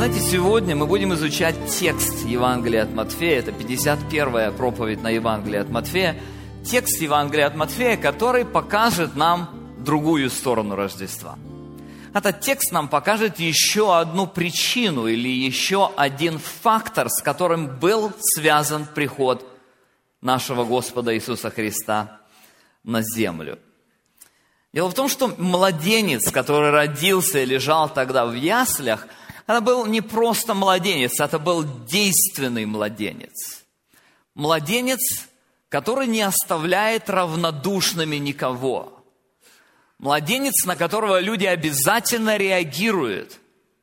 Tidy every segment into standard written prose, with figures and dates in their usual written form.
Знаете, сегодня мы будем изучать текст Евангелия от Матфея. Это 51-я проповедь на Евангелие от Матфея. Текст Евангелия от Матфея, который покажет нам другую сторону Рождества. Этот текст нам покажет еще одну причину или еще один фактор, с которым был связан приход нашего Господа Иисуса Христа на землю. Дело в том, что младенец, который родился и лежал тогда в яслях, это был не просто младенец, это был действенный младенец. Младенец, который не оставляет равнодушными никого. Младенец, на которого люди обязательно реагируют.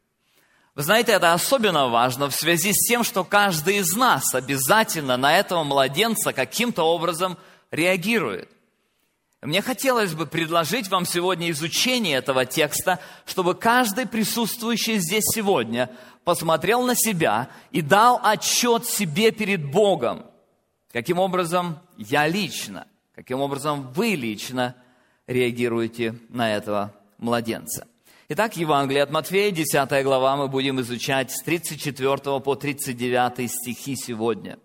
Вы знаете, это особенно важно в связи с тем, что каждый из нас обязательно на этого младенца каким-то образом реагирует. Мне хотелось бы предложить вам сегодня изучение этого текста, чтобы каждый присутствующий здесь сегодня посмотрел на себя и дал отчет себе перед Богом. Каким образом я лично, каким образом вы лично реагируете на этого младенца. Итак, Евангелие от Матфея, 10 глава, мы будем изучать с 34 по 39 стихи сегодня.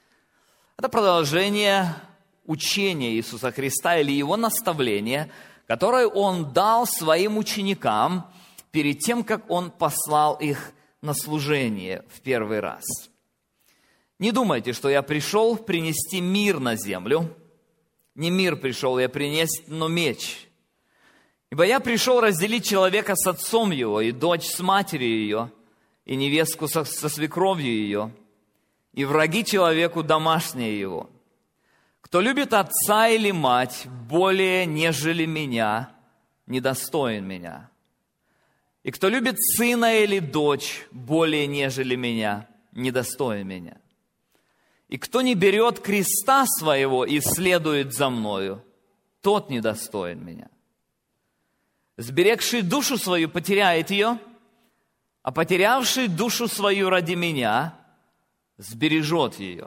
Это продолжение учение Иисуса Христа или Его наставление, которое Он дал своим ученикам перед тем, как Он послал их на служение в первый раз. «Не думайте, что я пришел принести мир на землю. Не мир пришел я принести, но меч. Ибо я пришел разделить человека с отцом его, и дочь с матерью ее, и невестку со свекровью ее, и враги человеку домашние его. Кто любит отца или мать более, нежели меня, недостоин меня. И кто любит сына или дочь более, нежели меня, недостоин меня. И кто не берет креста своего и следует за мною, тот недостоин меня. Сберегший душу свою потеряет ее, а потерявший душу свою ради меня сбережет ее».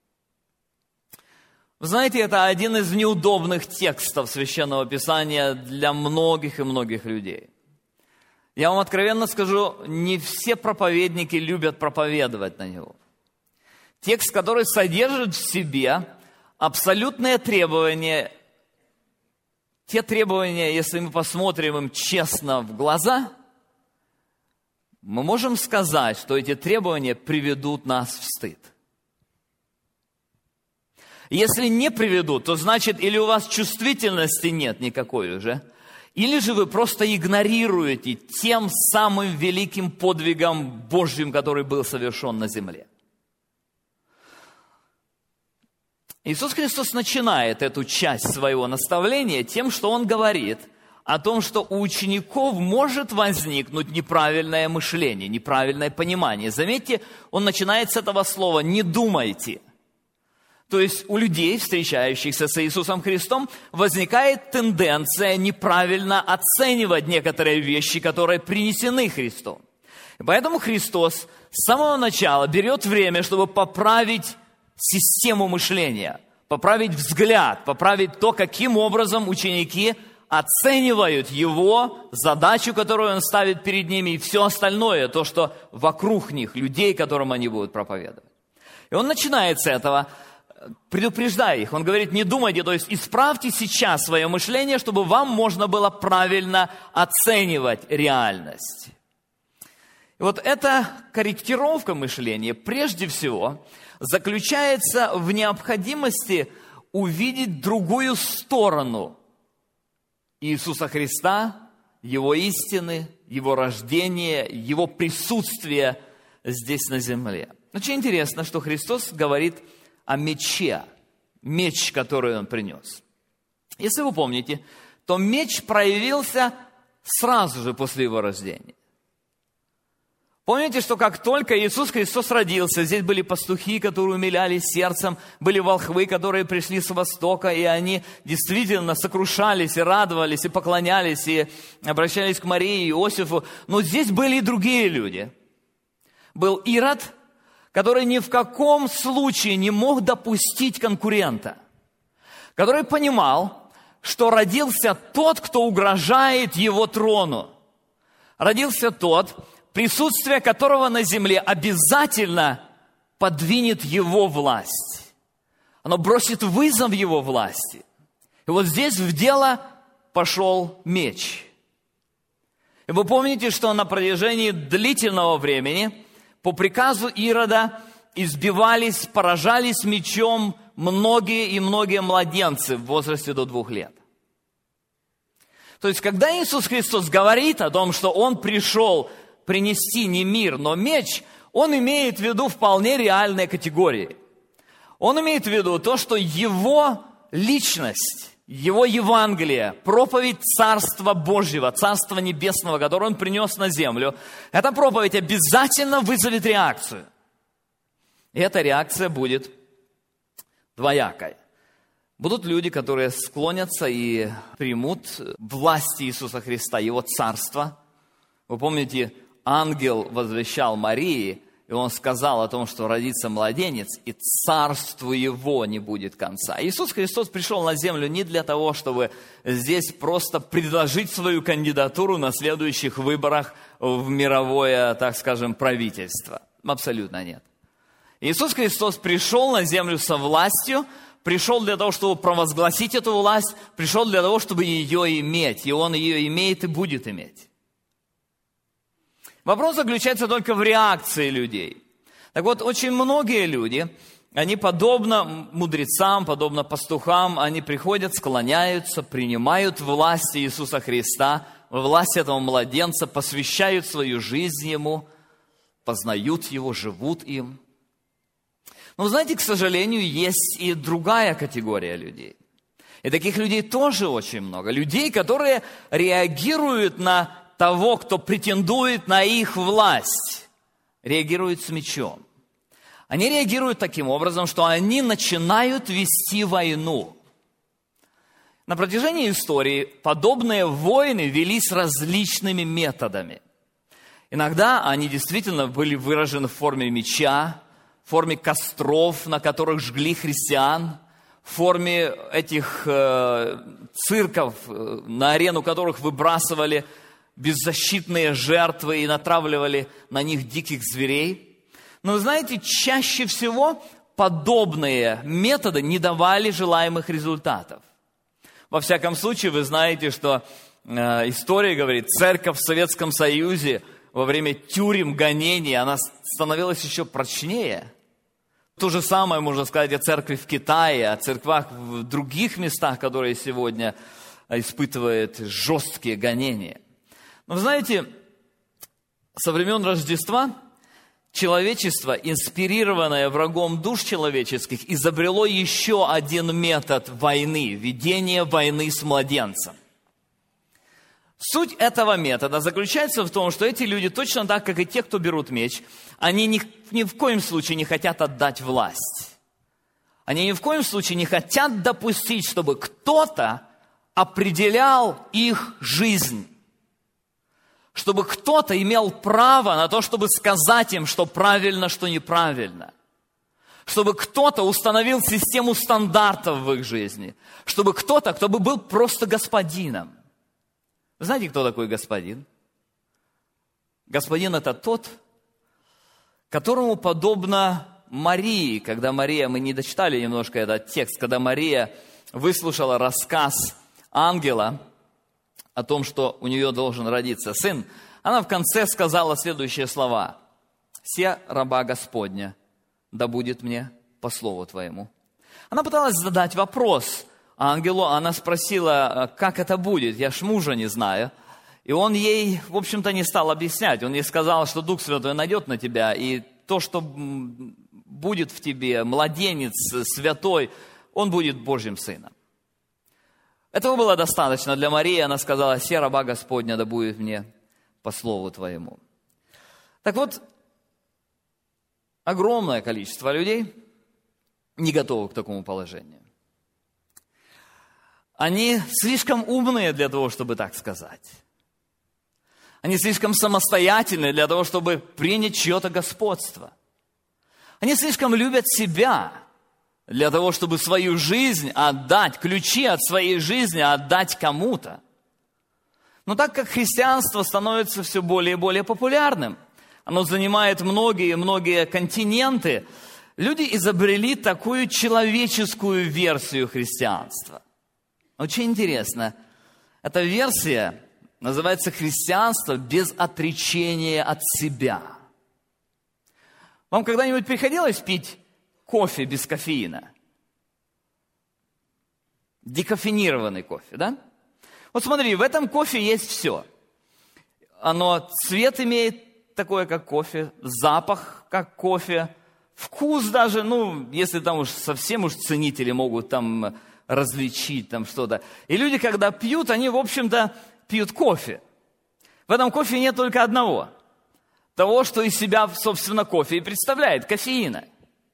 Вы знаете, это один из неудобных текстов Священного Писания для многих и многих людей. Я вам откровенно скажу, не все проповедники любят проповедовать на него. Текст, который содержит в себе абсолютные требования, те требования, если мы посмотрим им честно в глаза, мы можем сказать, что эти требования приведут нас в стыд. Если не приведут, то значит, или у вас чувствительности нет никакой уже, или же вы просто игнорируете тем самым великим подвигом Божьим, который был совершен на земле. Иисус Христос начинает эту часть своего наставления тем, что Он говорит о том, что у учеников может возникнуть неправильное мышление, неправильное понимание. Заметьте, Он начинает с этого слова «не думайте». То есть у людей, встречающихся с Иисусом Христом, возникает тенденция неправильно оценивать некоторые вещи, которые принесены Христом. И поэтому Христос с самого начала берет время, чтобы поправить систему мышления, поправить взгляд, поправить то, каким образом ученики оценивают Его задачу, которую Он ставит перед ними, и все остальное, то, что вокруг них, людей, которым они будут проповедовать. И Он начинает с этого, предупреждая их. Он говорит, не думайте, то есть исправьте сейчас свое мышление, чтобы вам можно было правильно оценивать реальность. И вот эта корректировка мышления, прежде всего, заключается в необходимости увидеть другую сторону Иисуса Христа, Его истины, Его рождения, Его присутствия здесь на земле. Очень интересно, что Христос говорит о мече, меч, который Он принес. Если вы помните, то меч проявился сразу же после Его рождения. Помните, что как только Иисус Христос родился, здесь были пастухи, которые умилялись сердцем, были волхвы, которые пришли с востока, и они действительно сокрушались, и радовались, и поклонялись, и обращались к Марии и Иосифу. Но здесь были и другие люди. Был Ирод, который ни в каком случае не мог допустить конкурента, который понимал, что родился тот, кто угрожает его трону. Родился тот, присутствие которого на земле обязательно подвинет его власть. Оно бросит вызов его власти. И вот здесь в дело пошел меч. И вы помните, что на протяжении длительного времени по приказу Ирода избивались, поражались мечом многие и многие младенцы в возрасте до 2 лет. То есть, когда Иисус Христос говорит о том, что Он пришел принести не мир, но меч, Он имеет в виду вполне реальные категории. Он имеет в виду то, что Его личность, Его Евангелие, проповедь Царства Божьего, Царства Небесного, которое Он принес на землю, эта проповедь обязательно вызовет реакцию. И эта реакция будет двоякой. Будут люди, которые склонятся и примут власть Иисуса Христа, Его Царство. Вы помните, ангел возвещал Марии, и он сказал о том, что родится младенец, и царству его не будет конца. Иисус Христос пришел на землю не для того, чтобы здесь просто предложить свою кандидатуру на следующих выборах в мировое, так скажем, правительство. Абсолютно нет. Иисус Христос пришел на землю со властью, пришел для того, чтобы провозгласить эту власть, пришел для того, чтобы ее иметь, и Он ее имеет и будет иметь. Вопрос заключается только в реакции людей. Так вот, очень многие люди, они подобно мудрецам, подобно пастухам, они приходят, склоняются, принимают власть Иисуса Христа, власть этого младенца, посвящают свою жизнь Ему, познают Его, живут им. Но, знаете, к сожалению, есть и другая категория людей. И таких людей тоже очень много. Людей, которые реагируют на того, кто претендует на их власть, реагируют с мечом. Они реагируют таким образом, что они начинают вести войну. На протяжении истории подобные войны велись различными методами. Иногда они действительно были выражены в форме меча, в форме костров, на которых жгли христиан, в форме этих цирков, на арену которых выбрасывали беззащитные жертвы и натравливали на них диких зверей. Но вы знаете, чаще всего подобные методы не давали желаемых результатов. Во всяком случае, вы знаете, что история говорит, церковь в Советском Союзе во время тюрем, гонений, она становилась еще прочнее. То же самое можно сказать о церкви в Китае, о церквах в других местах, которые сегодня испытывают жесткие гонения. Но вы знаете, со времен Рождества человечество, инспирированное врагом душ человеческих, изобрело еще один метод войны, ведения войны с младенцем. Суть этого метода заключается в том, что эти люди, точно так, как и те, кто берут меч, они ни в коем случае не хотят отдать власть. Они ни в коем случае не хотят допустить, чтобы кто-то определял их жизнь. Чтобы кто-то имел право на то, чтобы сказать им, что правильно, что неправильно. Чтобы кто-то установил систему стандартов в их жизни. Чтобы кто-то, кто бы был просто господином. Знаете, кто такой господин? Господин – это тот, которому подобно Марии, когда Мария, мы не дочитали немножко этот текст, когда Мария выслушала рассказ ангела о том, что у нее должен родиться сын, она в конце сказала следующие слова. «Се раба Господня, да будет мне по слову Твоему». Она пыталась задать вопрос ангелу, она спросила, как это будет, я ж мужа не знаю. И он ей, в общем-то, не стал объяснять. Он ей сказал, что Дух Святой найдет на тебя, и то, что будет в тебе, младенец святой, он будет Божьим сыном. Этого было достаточно для Марии. Она сказала, «Се раба Господня, да будет мне по слову Твоему». Так вот, огромное количество людей не готовы к такому положению. Они слишком умные для того, чтобы так сказать. Они слишком самостоятельны для того, чтобы принять чье-то господство. Они слишком любят себя для того, чтобы свою жизнь отдать, ключи от своей жизни отдать кому-то. Но так как христианство становится все более и более популярным, оно занимает многие континенты, люди изобрели такую человеческую версию христианства. Очень интересно. Эта версия называется «Христианство без отречения от себя». Вам когда-нибудь приходилось пить кофе без кофеина? Декофенированный кофе, да? Вот смотри, в этом кофе есть все. Оно цвет имеет такой, как кофе, запах, как кофе, вкус даже, если там уж совсем уж ценители могут там различить там что-то. И люди, когда пьют, они, в общем-то, пьют кофе. В этом кофе нет только одного. Того, что из себя, собственно, кофе и представляет, кофеина.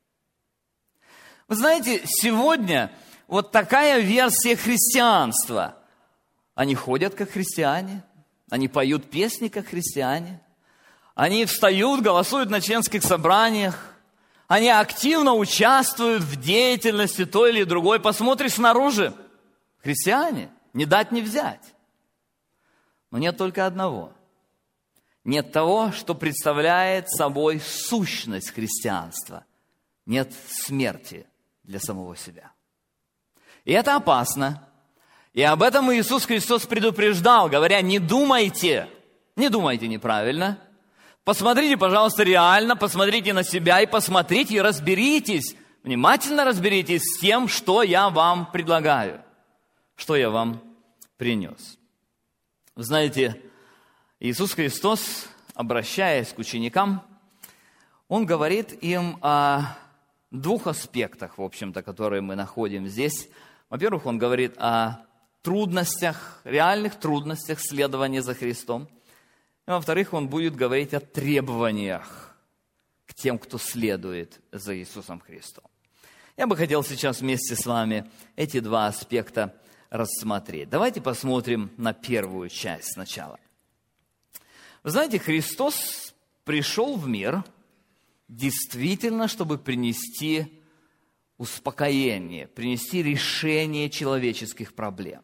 Вы знаете, сегодня вот такая версия христианства. Они ходят как христиане, они поют песни как христиане, они встают, голосуют на членских собраниях, они активно участвуют в деятельности той или другой. Посмотришь снаружи, христиане, не дать не взять. Но нет только одного. Нет того, что представляет собой сущность христианства. Нет смерти для самого себя. И это опасно. И об этом Иисус Христос предупреждал, говоря, не думайте неправильно. Посмотрите, пожалуйста, реально, посмотрите на себя и посмотрите, и разберитесь, внимательно разберитесь с тем, что я вам предлагаю, что я вам принес. Вы знаете, Иисус Христос, обращаясь к ученикам, Он говорит им о двух аспектах, в общем-то, которые мы находим здесь. Во-первых, Он говорит о трудностях, реальных трудностях следования за Христом. И, во-вторых, Он будет говорить о требованиях к тем, кто следует за Иисусом Христом. Я бы хотел сейчас вместе с вами эти два аспекта рассмотреть. Давайте посмотрим на первую часть сначала. Вы знаете, Христос пришел в мир действительно, чтобы принести успокоение, принести решение человеческих проблем.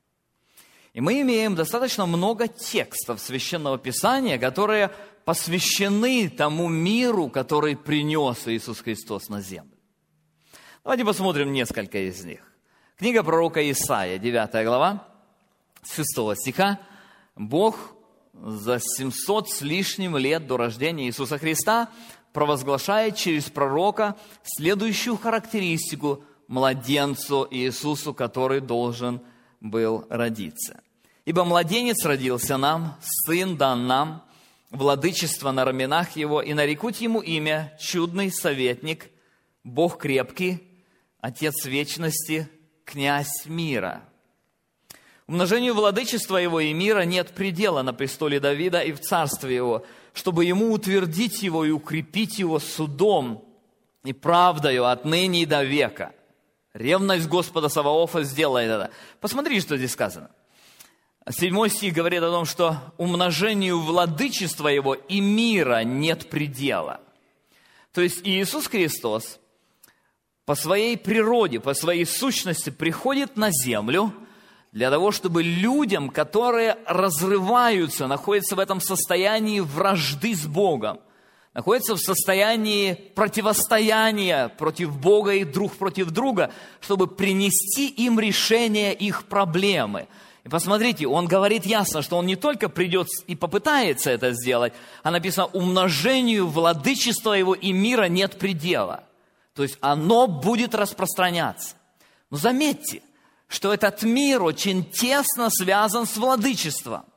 И мы имеем достаточно много текстов Священного Писания, которые посвящены тому миру, который принес Иисус Христос на землю. Давайте посмотрим несколько из них. Книга пророка Исаия, 9 глава, с 6 стиха. Бог за 700 с лишним лет до рождения Иисуса Христа провозглашает через пророка следующую характеристику младенцу Иисусу, который должен был родиться. «Ибо младенец родился нам, сын дан нам, владычество на раменах его, и нарекут ему имя Чудный советник, Бог крепкий, Отец вечности, Князь мира». Умножению владычества его и мира нет предела на престоле Давида и в царстве его, чтобы ему утвердить его и укрепить его судом и правдою отныне и до века. Ревность Господа Саваофа сделает это. Посмотри, что здесь сказано. 7 стих говорит о том, что умножению владычества его и мира нет предела. То есть Иисус Христос по своей природе, по своей сущности приходит на землю для того, чтобы людям, которые разрываются, находятся в этом состоянии вражды с Богом, находятся в состоянии противостояния против Бога и друг против друга, чтобы принести им решение их проблемы. И посмотрите, он говорит ясно, что он не только придет и попытается это сделать, а написано, умножению владычества его и мира нет предела. То есть оно будет распространяться. Но заметьте, что этот мир очень тесно связан с владычеством.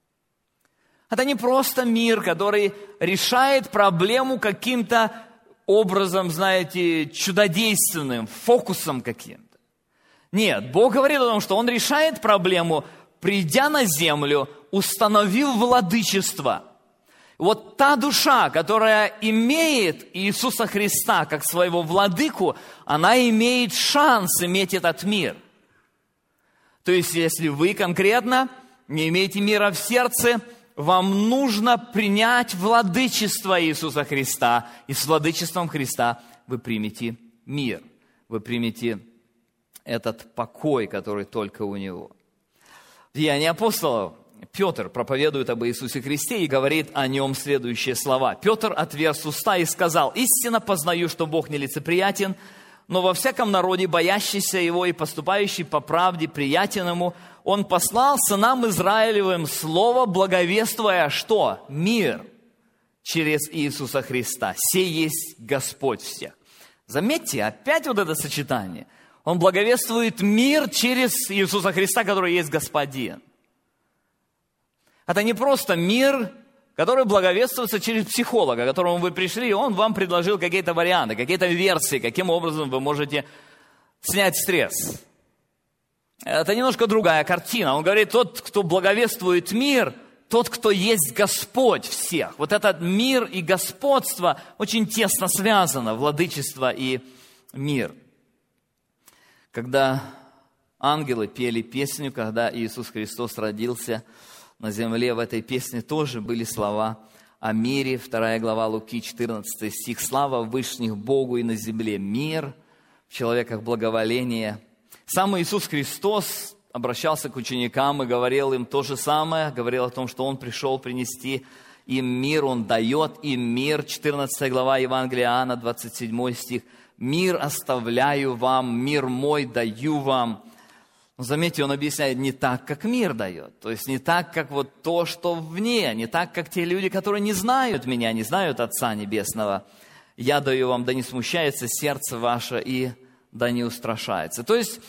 Это не просто мир, который решает проблему каким-то образом, знаете, чудодейственным, фокусом каким-то. Нет, Бог говорит о том, что Он решает проблему, придя на землю, установив владычество. Вот та душа, которая имеет Иисуса Христа как своего владыку, она имеет шанс иметь этот мир. То есть, если вы конкретно не имеете мира в сердце, вам нужно принять владычество Иисуса Христа, и с владычеством Христа вы примете мир, вы примете этот покой, который только у Него. В Деянии апостолов, Петр проповедует об Иисусе Христе и говорит о нем следующие слова. «Петр отверз уста и сказал: истинно познаю, что Бог нелицеприятен, но во всяком народе, боящийся Его и поступающий по правде приятен Ему, Он послал сынам Израилевым слово, благовествуя что? Мир через Иисуса Христа. Сей есть Господь всех». Заметьте, опять вот это сочетание. Он благовествует мир через Иисуса Христа, который есть Господин. Это не просто мир, который благовествуется через психолога, к которому вы пришли, и он вам предложил какие-то варианты, какие-то версии, каким образом вы можете снять стресс. Это немножко другая картина. Он говорит, тот, кто благовествует мир, тот, кто есть Господь всех. Вот этот мир и господство очень тесно связано, владычество и мир. Когда ангелы пели песню, когда Иисус Христос родился на земле, в этой песне тоже были слова о мире. 2 глава Луки, 14 стих. «Слава Вышних Богу и на земле мир, в человеках благоволение». Сам Иисус Христос обращался к ученикам и говорил им то же самое, говорил о том, что Он пришел принести им мир, Он дает им мир. 14 глава Евангелия Иоанна, 27 стих. «Мир оставляю вам, мир мой даю вам». Но заметьте, Он объясняет не так, как мир дает. То есть не так, как вот то, что вне, не так, как те люди, которые не знают Меня, не знают Отца Небесного. «Я даю вам, да не смущается сердце ваше и да не устрашается». То есть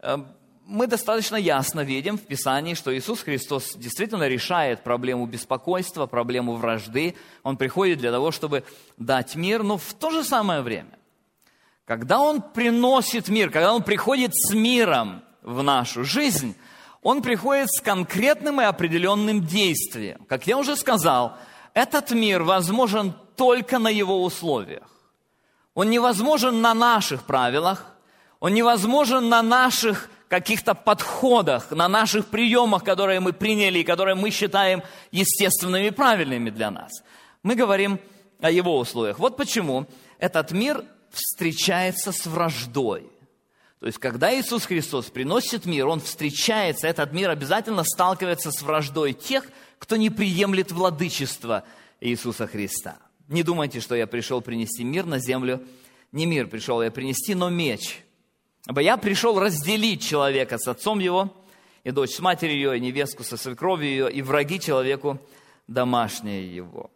мы достаточно ясно видим в Писании, что Иисус Христос действительно решает проблему беспокойства, проблему вражды. Он приходит для того, чтобы дать мир, но в то же самое время, когда Он приносит мир, когда Он приходит с миром в нашу жизнь, Он приходит с конкретным и определенным действием. Как я уже сказал, этот мир возможен только на Его условиях. Он невозможен на наших правилах, он невозможен на наших каких-то подходах, на наших приемах, которые мы приняли и которые мы считаем естественными и правильными для нас. Мы говорим о Его условиях. Вот почему этот мир встречается с враждой. То есть, когда Иисус Христос приносит мир, Он встречается, этот мир обязательно сталкивается с враждой тех, кто не приемлет владычество Иисуса Христа. Не думайте, что я пришел принести мир на землю. Не мир пришел я принести, но меч. Ибо я пришел разделить человека с отцом его, и дочь с матерью ее, и невестку со свекровью ее, и враги человеку домашние его.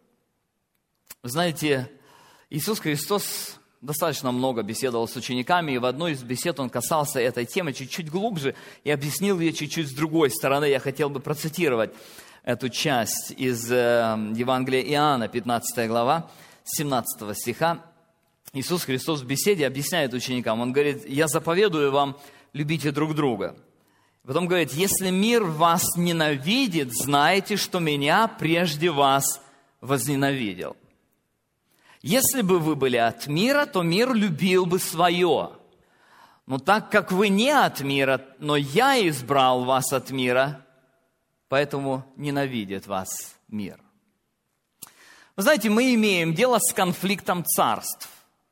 Вы знаете, Иисус Христос достаточно много беседовал с учениками, и в одной из бесед Он касался этой темы чуть-чуть глубже и объяснил ее чуть-чуть с другой стороны. Я хотел бы процитировать эту часть из Евангелия Иоанна, 15 глава, 17 стиха. Иисус Христос в беседе объясняет ученикам, Он говорит, «Я заповедую вам, любите друг друга». Потом говорит, «Если мир вас ненавидит, знайте, что Меня прежде вас возненавидел. Если бы вы были от мира, то мир любил бы свое. Но так как вы не от мира, но Я избрал вас от мира, поэтому ненавидит вас мир». Вы знаете, мы имеем дело с конфликтом царств.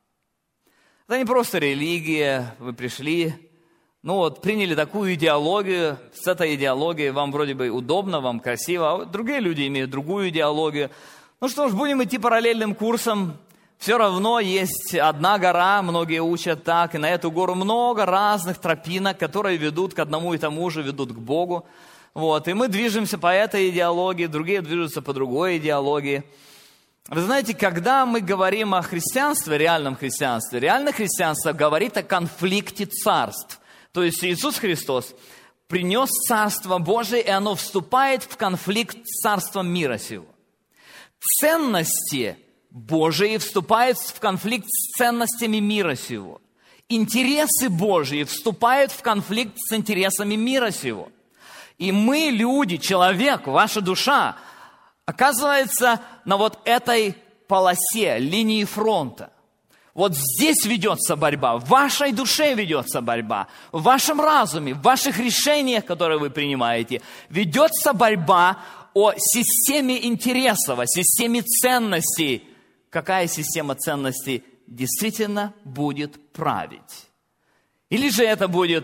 Это не просто религия, вы пришли, приняли такую идеологию, с этой идеологией вам вроде бы удобно, вам красиво, а другие люди имеют другую идеологию. Что ж, будем идти параллельным курсом. Все равно есть одна гора, многие учат так, и на эту гору много разных тропинок, которые ведут к одному и тому же, ведут к Богу. И мы движемся по этой идеологии, другие движутся по другой идеологии. Вы знаете, когда мы говорим о христианстве, реальное христианство говорит о конфликте царств. То есть Иисус Христос принес Царство Божие, и оно вступает в конфликт с царством мира сего. Ценности Божии вступают в конфликт с ценностями мира сего. Интересы Божьи вступают в конфликт с интересами мира сего. И мы, люди, человек, ваша душа, оказывается на этой полосе, линии фронта. Здесь ведется борьба, в вашей душе ведется борьба, в вашем разуме, в ваших решениях, которые вы принимаете, ведется борьба о системе интересов, о системе ценностей. Какая система ценностей действительно будет править? Или же это будет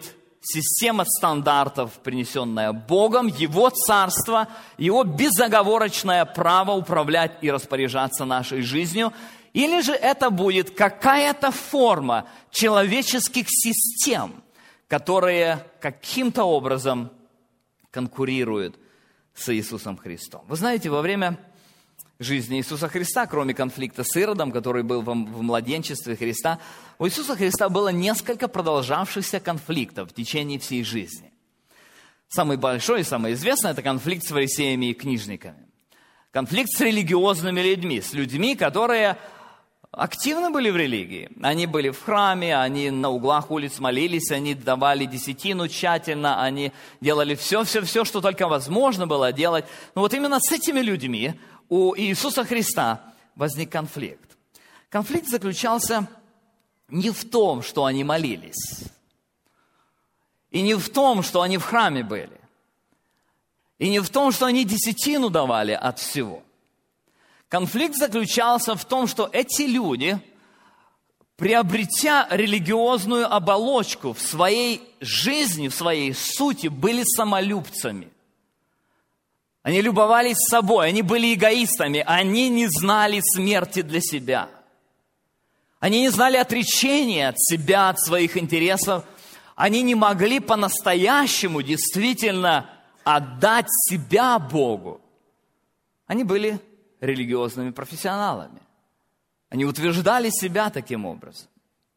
система стандартов, принесенная Богом, Его царство, Его безоговорочное право управлять и распоряжаться нашей жизнью, или же это будет какая-то форма человеческих систем, которые каким-то образом конкурируют с Иисусом Христом. Вы знаете, во время жизни Иисуса Христа, кроме конфликта с Иродом, который был в младенчестве Христа, у Иисуса Христа было несколько продолжавшихся конфликтов в течение всей жизни. Самый большой и самый известный – это конфликт с фарисеями и книжниками. Конфликт с религиозными людьми, с людьми, которые активно были в религии. Они были в храме, они на углах улиц молились, они давали десятину тщательно, они делали все, что только возможно было делать. Но вот именно с этими людьми у Иисуса Христа возник конфликт. Конфликт заключался не в том, что они молились, и не в том, что они в храме были, и не в том, что они десятину давали от всего. Конфликт заключался в том, что эти люди, приобретя религиозную оболочку в своей жизни, в своей сути, были самолюбцами. Они любовались собой, они были эгоистами, они не знали смерти для себя. Они не знали отречения от себя, от своих интересов. Они не могли по-настоящему действительно отдать себя Богу. Они были религиозными профессионалами. Они утверждали себя таким образом.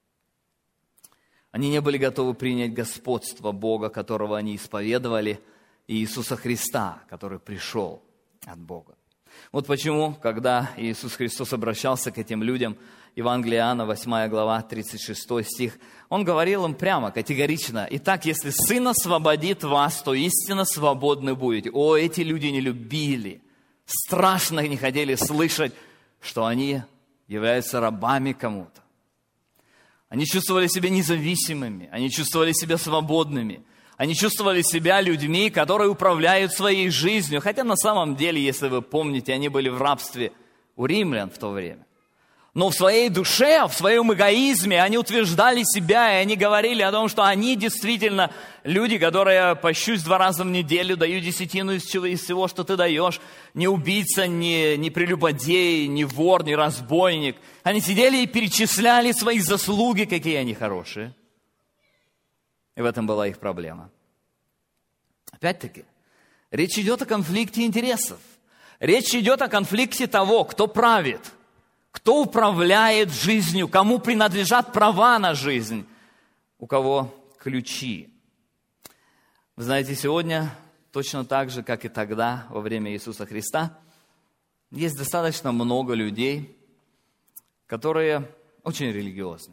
Они не были готовы принять господство Бога, которого они исповедовали, и Иисуса Христа, который пришел от Бога. Вот почему, когда Иисус Христос обращался к этим людям, Евангелие Иоанна, 8 глава, 36 стих, Он говорил им прямо, категорично: «Итак, если Сын освободит вас, то истинно свободны будете». О, эти люди не любили, страшно не хотели слышать, что они являются рабами кому-то. Они чувствовали себя независимыми, они чувствовали себя свободными, они чувствовали себя людьми, которые управляют своей жизнью. Хотя на самом деле, если вы помните, они были в рабстве у римлян в то время. Но в своей душе, в своем эгоизме они утверждали себя, и они говорили о том, что они действительно люди, которые пощусь 2 раза в неделю, дают десятину из всего, что ты даешь. Не убийца, не прелюбодей, не вор, не разбойник. Они сидели и перечисляли свои заслуги, какие они хорошие. И в этом была их проблема. Опять-таки, речь идет о конфликте интересов. Речь идет о конфликте того, кто правит, кто управляет жизнью, кому принадлежат права на жизнь, у кого ключи. Вы знаете, сегодня, точно так же, как и тогда, во время Иисуса Христа, есть достаточно много людей, которые очень религиозны,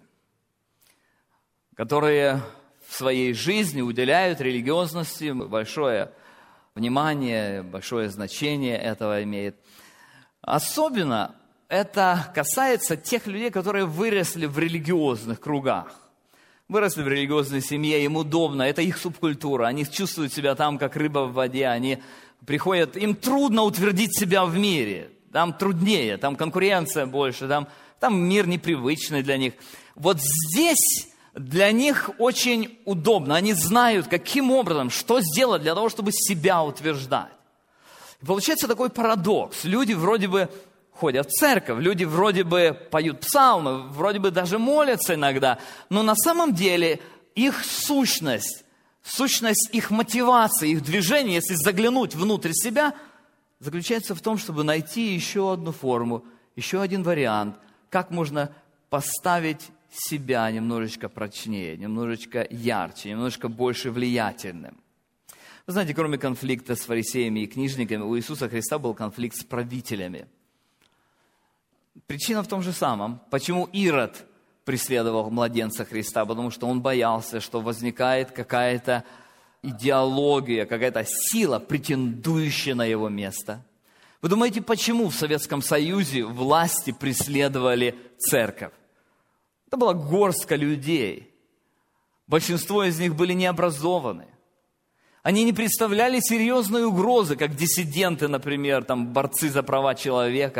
которые в своей жизни уделяют религиозности большое внимание, большое значение этого имеет. Особенно это касается тех людей, которые выросли в религиозных кругах. Выросли в религиозной семье, им удобно, это их субкультура. Они чувствуют себя там, как рыба в воде. Они приходят, им трудно утвердить себя в мире. Там труднее, там конкуренция больше, там мир непривычный для них. Вот здесь для них очень удобно. Они знают, каким образом, что сделать для того, чтобы себя утверждать. И получается такой парадокс. Люди вроде бы ходят в церковь, люди вроде бы поют псалмы, вроде бы даже молятся иногда, но на самом деле их сущность их мотивации, их движения, если заглянуть внутрь себя, заключается в том, чтобы найти еще одну форму, еще один вариант, как можно поставить себя немножечко прочнее, немножечко ярче, немножечко больше влиятельным. Вы знаете, кроме конфликта с фарисеями и книжниками, у Иисуса Христа был конфликт с правителями. Причина в том же самом. Почему Ирод преследовал младенца Христа? Потому что он боялся, что возникает какая-то идеология, какая-то сила, претендующая на его место. Вы думаете, почему в Советском Союзе власти преследовали церковь? Это была горстка людей. Большинство из них были необразованы. Они не представляли серьезной угрозы, как диссиденты, например, борцы за права человека,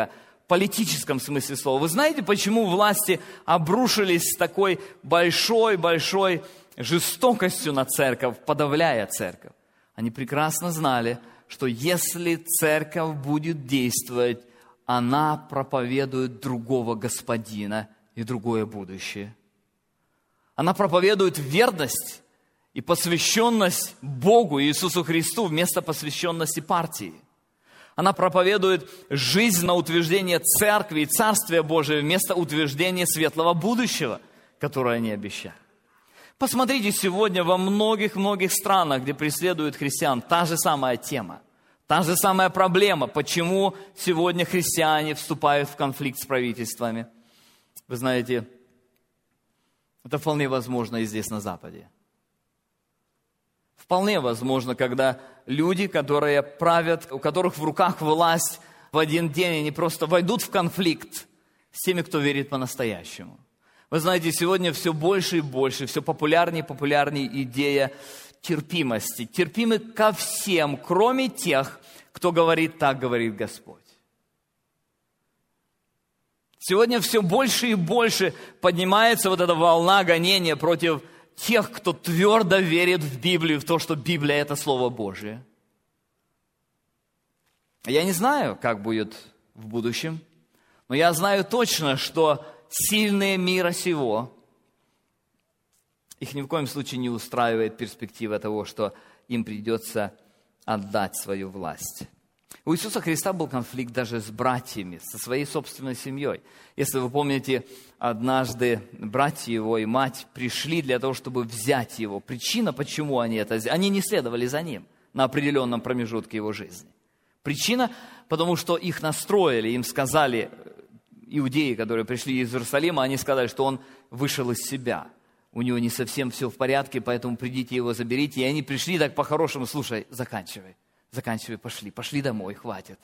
в политическом смысле слова. Вы знаете, почему власти обрушились с такой большой жестокостью на церковь, подавляя церковь? Они прекрасно знали, что если церковь будет действовать, она проповедует другого господина и другое будущее. Она проповедует верность и посвященность Богу Иисусу Христу вместо посвященности партии. Она проповедует жизнь на утверждение церкви и Царствия Божия вместо утверждения светлого будущего, которое они обещают. Посмотрите, сегодня во многих странах, где преследуют христиан, та же самая тема, та же самая проблема. Почему сегодня христиане вступают в конфликт с правительствами? Вы знаете, это вполне возможно и здесь, на Западе. Вполне возможно, когда люди, которые правят, у которых в руках власть, в один день они просто войдут в конфликт с теми, кто верит по-настоящему. Вы знаете, сегодня все больше и больше, все популярнее и популярнее идея терпимости. Терпимы ко всем, кроме тех, кто говорит, так говорит Господь. Сегодня все больше и больше поднимается вот эта волна гонения против тех, кто твердо верит в Библию, в то, что Библия – это Слово Божие. Я не знаю, как будет в будущем, но я знаю точно, что сильные мира сего, их ни в коем случае не устраивает перспектива того, что им придется отдать свою власть. У Иисуса Христа был конфликт даже с братьями, со своей собственной семьей. Если вы помните, однажды братья его и мать пришли для того, чтобы взять его. Причина, почему они это сделали, они не следовали за ним на определенном промежутке его жизни. Причина, потому что их настроили, им сказали, иудеи, которые пришли из Иерусалима, они сказали, что он вышел из себя. У него не совсем все в порядке, поэтому придите его, заберите. И они пришли так по-хорошему, слушай, заканчивай, пошли домой, хватит.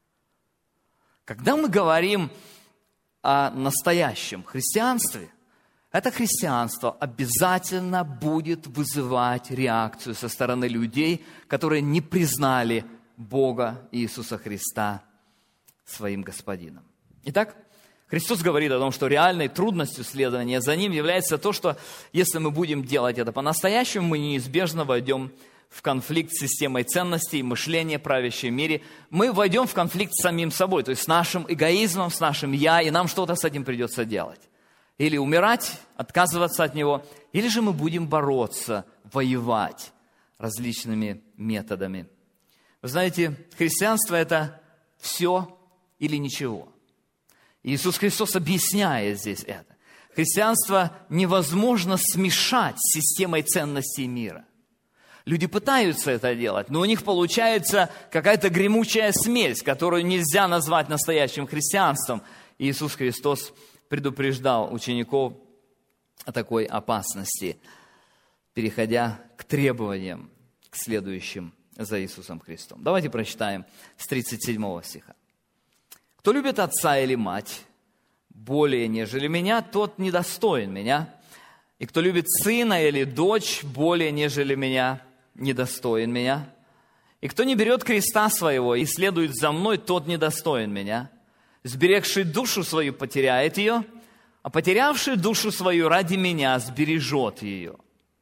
Когда мы говорим о настоящем христианстве, это христианство обязательно будет вызывать реакцию со стороны людей, которые не признали Бога Иисуса Христа своим Господином. Итак, Христос говорит о том, что реальной трудностью следования за Ним является то, что если мы будем делать это по-настоящему, мы неизбежно войдем в конфликт с системой ценностей, мышления, правящей в мире. Мы войдем в конфликт с самим собой, то есть с нашим эгоизмом, с нашим «я», и нам что-то с этим придется делать. Или умирать, отказываться от него, или же мы будем бороться, воевать различными методами. Вы знаете, христианство – это все или ничего. Иисус Христос объясняет здесь это. Христианство невозможно смешать с системой ценностей мира. Люди пытаются это делать, но у них получается какая-то гремучая смесь, которую нельзя назвать настоящим христианством. Иисус Христос предупреждал учеников о такой опасности, переходя к требованиям, к следующим за Иисусом Христом. Давайте прочитаем с 37 стиха. «Кто любит отца или мать более, нежели меня, тот недостоин меня. И кто любит сына или дочь более, нежели меня, недостоин меня. И кто не берет креста своего и следует за мной, тот недостоин меня. Сберегший душу свою потеряет ее, а потерявший душу свою ради меня сбережет ее».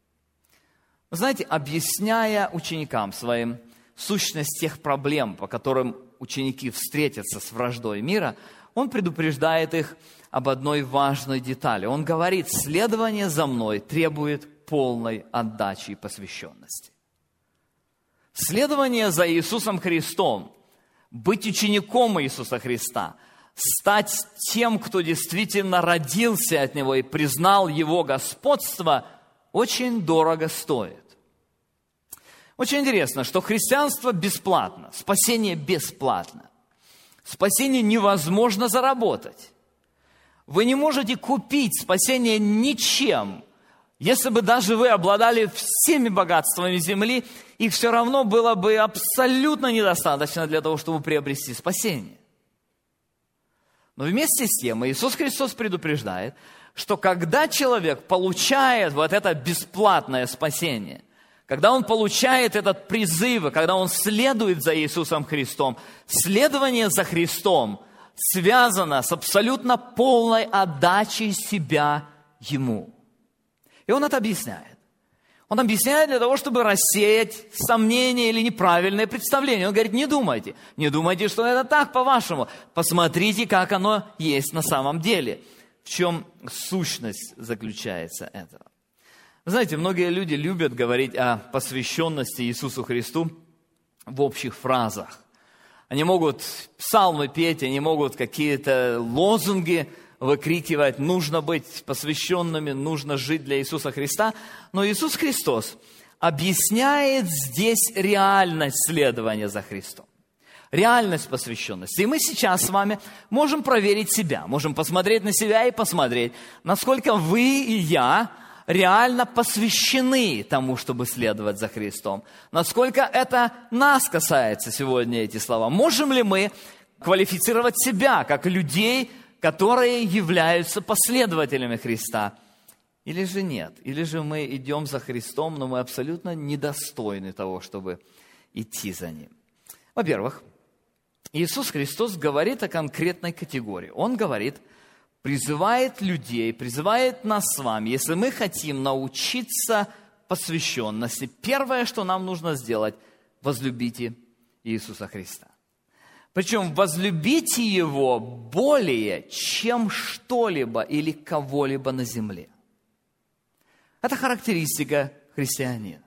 Вы знаете, объясняя ученикам своим сущность тех проблем, по которым ученики встретятся с враждой мира, он предупреждает их об одной важной детали. Он говорит, следование за мной требует полной отдачи и посвященности. Следование за Иисусом Христом, быть учеником Иисуса Христа, стать тем, кто действительно родился от Него и признал Его господство, очень дорого стоит. Очень интересно, что христианство бесплатно, спасение бесплатно. Спасение невозможно заработать. Вы не можете купить спасение ничем. Если бы даже вы обладали всеми богатствами земли, их все равно было бы абсолютно недостаточно для того, чтобы приобрести спасение. Но вместе с тем Иисус Христос предупреждает, что когда человек получает вот это бесплатное спасение, когда он получает этот призыв, когда он следует за Иисусом Христом, следование за Христом связано с абсолютно полной отдачей себя Ему. И Он это объясняет. Он объясняет для того, чтобы рассеять сомнения или неправильное представление. Он говорит, не думайте, что это так, по-вашему. Посмотрите, как оно есть на самом деле. В чем сущность заключается этого? Вы знаете, многие люди любят говорить о посвященности Иисусу Христу в общих фразах. Они могут псалмы петь, они могут какие-то лозунги выкрикивать, нужно быть посвященными, нужно жить для Иисуса Христа. Но Иисус Христос объясняет здесь реальность следования за Христом. Реальность посвященности. И мы сейчас с вами можем проверить себя, можем посмотреть на себя и посмотреть, насколько вы и я реально посвящены тому, чтобы следовать за Христом. Насколько это нас касается сегодня, эти слова. Можем ли мы квалифицировать себя как людей, которые являются последователями Христа? Или же нет? Или же мы идем за Христом, но мы абсолютно недостойны того, чтобы идти за Ним? Во-первых, Иисус Христос говорит о конкретной категории. Он говорит, призывает людей, призывает нас с вами, если мы хотим научиться посвященности, первое, что нам нужно сделать, возлюбите Иисуса Христа. Причем возлюбите Его более, чем что-либо или кого-либо на земле. Это характеристика христианина.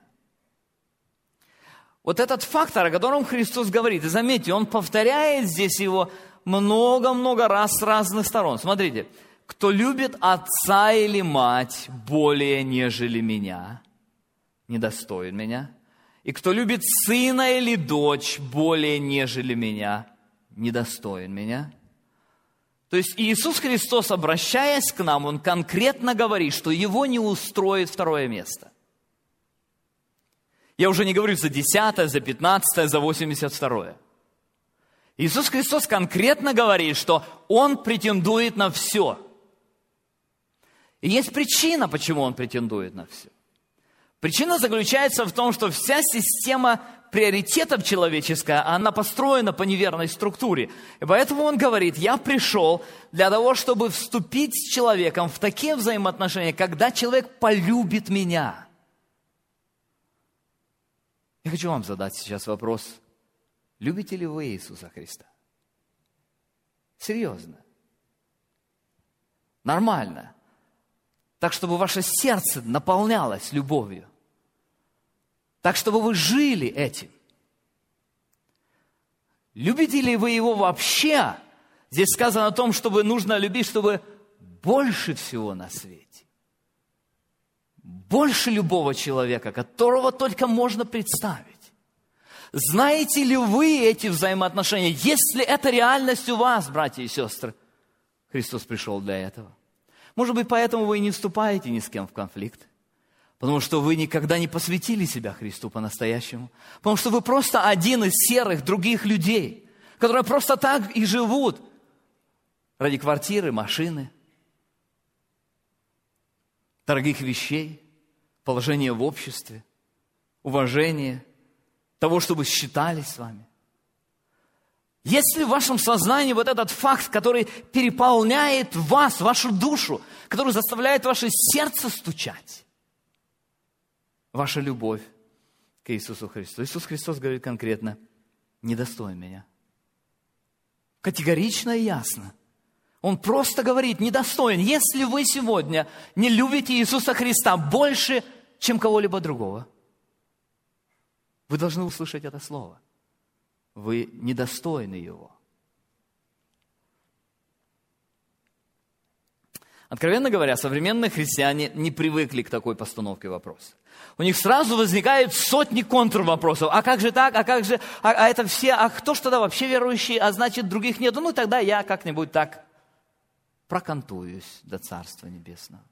Вот этот фактор, о котором Христос говорит, и заметьте, Он повторяет здесь его много-много раз с разных сторон. Смотрите, кто любит отца или мать более, нежели меня, недостоин меня. И кто любит сына или дочь более, нежели меня, недостоин меня. То есть Иисус Христос, обращаясь к нам, Он конкретно говорит, что Его не устроит второе место. Я уже не говорю за 10, за 15, за 82. Иисус Христос конкретно говорит, что Он претендует на все. И есть причина, почему Он претендует на все. Причина заключается в том, что вся система приоритетов человеческая, она построена по неверной структуре. И поэтому Он говорит, я пришел для того, чтобы вступить с человеком в такие взаимоотношения, когда человек полюбит меня. Я хочу вам задать сейчас вопрос. Любите ли вы Иисуса Христа? Серьезно. Нормально. Так, чтобы ваше сердце наполнялось любовью. Так, чтобы вы жили этим. Любите ли вы Его вообще? Здесь сказано о том, чтобы нужно любить, чтобы больше всего на свете. Больше любого человека, которого только можно представить. Знаете ли вы эти взаимоотношения? Есть ли это реальность у вас, братья и сестры? Христос пришел для этого. Может быть, поэтому вы и не вступаете ни с кем в конфликт. Потому что вы никогда не посвятили себя Христу по-настоящему. Потому что вы просто один из серых других людей, которые просто так и живут ради квартиры, машины, дорогих вещей, положения в обществе, уважения, того, чтобы считались с вами. Есть ли в вашем сознании вот этот факт, который переполняет вас, вашу душу, который заставляет ваше сердце стучать? Ваша любовь к Иисусу Христу. Иисус Христос говорит конкретно, недостоин меня. Категорично и ясно. Он просто говорит, недостоин. Если вы сегодня не любите Иисуса Христа больше, чем кого-либо другого, вы должны услышать это слово. Вы недостойны Его. Откровенно говоря, современные христиане не привыкли к такой постановке вопроса. У них сразу возникают сотни контрвопросов. А как же так? А как же? А это все? А кто ж тогда вообще верующий? А значит, других нету? Ну, тогда я как-нибудь так прокантуюсь до Царства Небесного.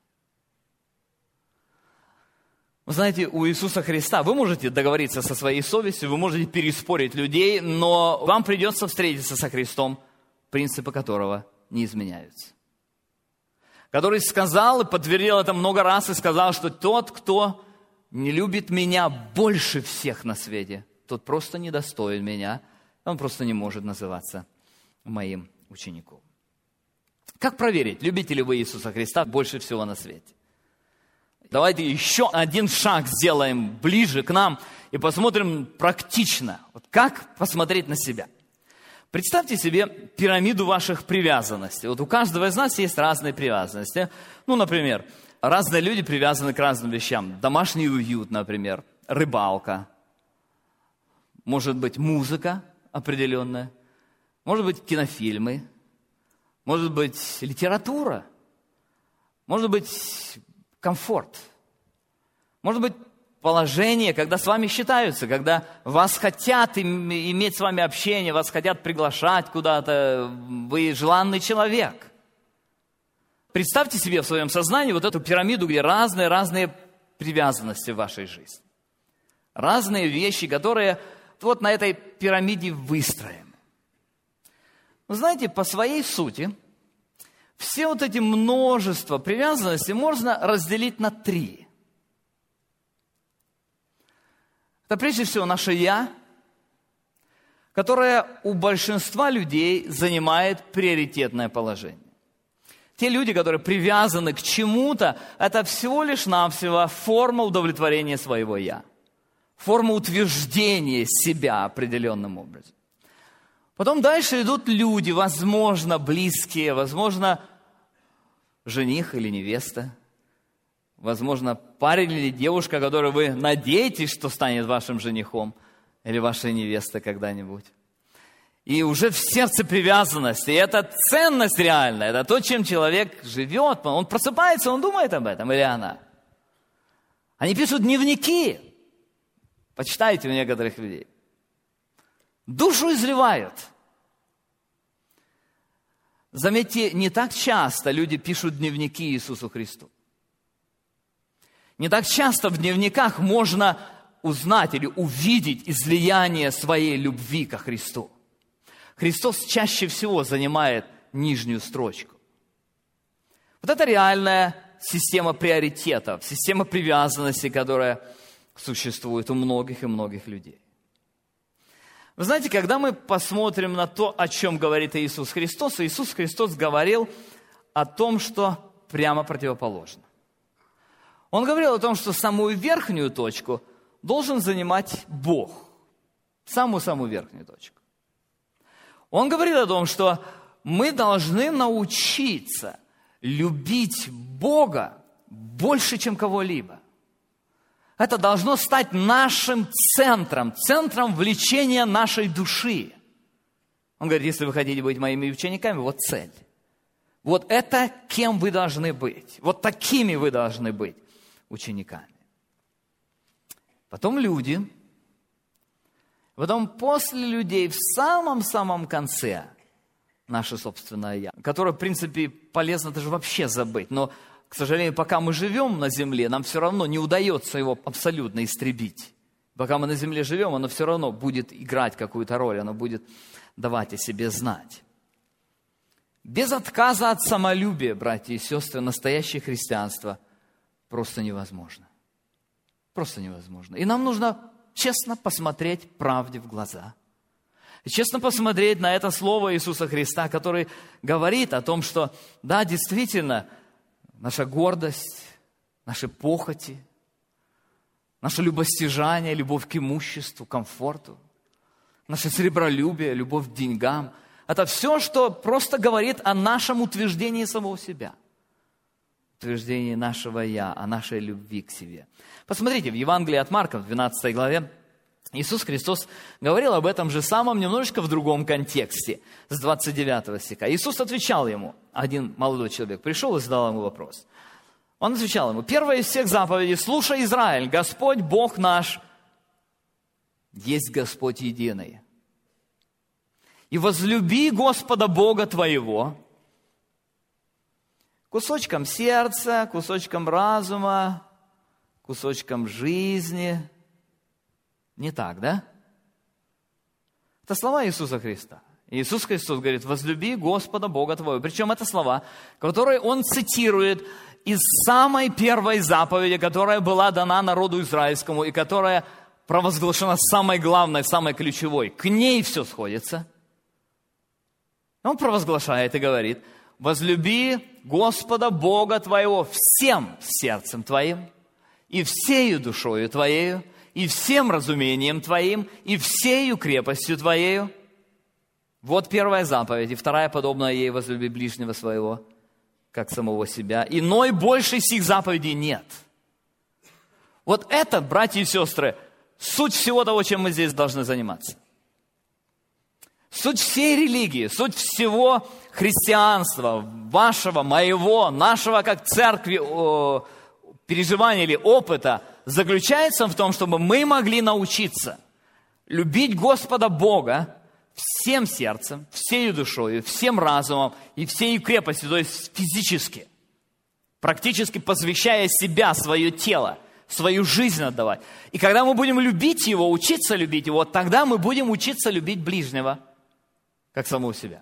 Вы знаете, у Иисуса Христа вы можете договориться со своей совестью, вы можете переспорить людей, но вам придется встретиться со Христом, принципы которого не изменяются. Который сказал и подтвердил это много раз и сказал, что тот, кто не любит меня больше всех на свете, тот просто недостоин меня, он просто не может называться моим учеников. Как проверить, любите ли вы Иисуса Христа больше всего на свете? Давайте еще один шаг сделаем ближе к нам и посмотрим практично. Вот как посмотреть на себя? Представьте себе пирамиду ваших привязанностей. Вот у каждого из нас есть разные привязанности. Ну, например, разные люди привязаны к разным вещам. Домашний уют, например, рыбалка. Может быть, музыка определенная. Может быть, кинофильмы. Может быть, литература. Может быть, комфорт. Может быть, положение, когда с вами считаются, когда вас хотят иметь с вами общение, вас хотят приглашать куда-то, вы желанный человек. Представьте себе в своем сознании вот эту пирамиду, где разные привязанности в вашей жизни. Разные вещи, которые вот на этой пирамиде выстроены. Вы знаете, по своей сути, все вот эти множество привязанностей можно разделить на 3. Это прежде всего наше «я», которое у большинства людей занимает приоритетное положение. Те люди, которые привязаны к чему-то, это всего лишь навсего форма удовлетворения своего «я», форма утверждения себя определенным образом. Потом дальше идут люди, возможно, близкие, возможно, жених или невеста, возможно, парень или девушка, которую вы надеетесь, что станет вашим женихом или вашей невестой когда-нибудь. И уже в сердце привязанность, и это ценность реальная, это то, чем человек живет. Он просыпается, он думает об этом, или она. Они пишут дневники, почитайте у некоторых людей. Душу изливают. Заметьте, не так часто люди пишут дневники Иисусу Христу. Не так часто в дневниках можно узнать или увидеть излияние своей любви ко Христу. Христос чаще всего занимает нижнюю строчку. Вот это реальная система приоритетов, система привязанности, которая существует у многих и многих людей. Вы знаете, когда мы посмотрим на то, о чем говорит Иисус Христос, Иисус Христос говорил о том, что прямо противоположно. Он говорил о том, что самую верхнюю точку должен занимать Бог. Самую-самую верхнюю точку. Он говорит о том, что мы должны научиться любить Бога больше, чем кого-либо. Это должно стать нашим центром влечения нашей души. Он говорит, если вы хотите быть моими учениками, вот цель. Вот это кем вы должны быть. Вот такими вы должны быть учениками. Потом люди. Потом после людей в самом-самом конце наше собственное «я», которое, в принципе, полезно даже вообще забыть. Но, к сожалению, пока мы живем на земле, нам все равно не удается его абсолютно истребить. Пока мы на земле живем, оно все равно будет играть какую-то роль, оно будет давать о себе знать. Без отказа от самолюбия, братья и сестры, настоящее христианство просто невозможно. Просто невозможно. И нам нужно честно посмотреть правде в глаза. И честно посмотреть на это слово Иисуса Христа, который говорит о том, что, да, действительно, наша гордость, наши похоти, наше любостяжание, любовь к имуществу, комфорту, наше сребролюбие, любовь к деньгам – это все, что просто говорит о нашем утверждении самого себя. Утверждении нашего «я», о нашей любви к себе. Посмотрите, в Евангелии от Марка, в 12 главе, Иисус Христос говорил об этом же самом немножечко в другом контексте, с 29 стиха. Иисус отвечал ему, один молодой человек пришел и задал ему вопрос. Он отвечал ему, первая из всех заповедей, слушай, Израиль, Господь Бог наш, есть Господь единый. И возлюби Господа Бога твоего кусочком сердца, кусочком разума, кусочком жизни. Не так, да? Это слова Иисуса Христа. Иисус Христос говорит, возлюби Господа Бога твоего. Причем это слова, которые Он цитирует из самой первой заповеди, которая была дана народу израильскому и которая провозглашена самой главной, самой ключевой. К ней все сходится. Он провозглашает и говорит: возлюби Господа Бога твоего всем сердцем твоим, и всею душою твоею, и всем разумением твоим, и всею крепостью твоею. Вот первая заповедь, и вторая, подобная ей: возлюби ближнего своего, как самого себя. Иной большей сих заповедей нет. Вот это, братья и сестры, суть всего того, чем мы здесь должны заниматься. Суть всей религии, суть всего христианства, вашего, моего, нашего как церкви переживания или опыта заключается в том, чтобы мы могли научиться любить Господа Бога всем сердцем, всею душою, всем разумом и всей крепостью, то есть физически, практически посвящая себя, свое тело, свою жизнь отдавать. И когда мы будем любить Его, учиться любить Его, тогда мы будем учиться любить ближнего, как самого себя.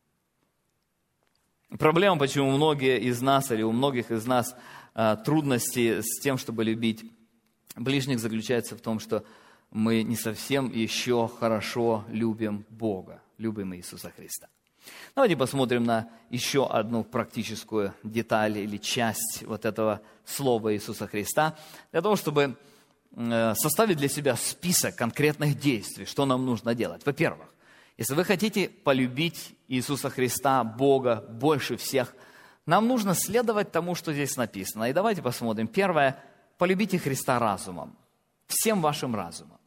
Проблема, почему многие из нас или у многих из нас трудности с тем, чтобы любить ближних, заключается в том, что мы не совсем еще хорошо любим Бога, любим Иисуса Христа. Давайте посмотрим на еще одну практическую деталь или часть вот этого слова Иисуса Христа, для того, чтобы составить для себя список конкретных действий, что нам нужно делать. Во-первых, если вы хотите полюбить Иисуса Христа, Бога, больше всех, нам нужно следовать тому, что здесь написано. И давайте посмотрим. Первое, полюбите Христа разумом, всем вашим разумом.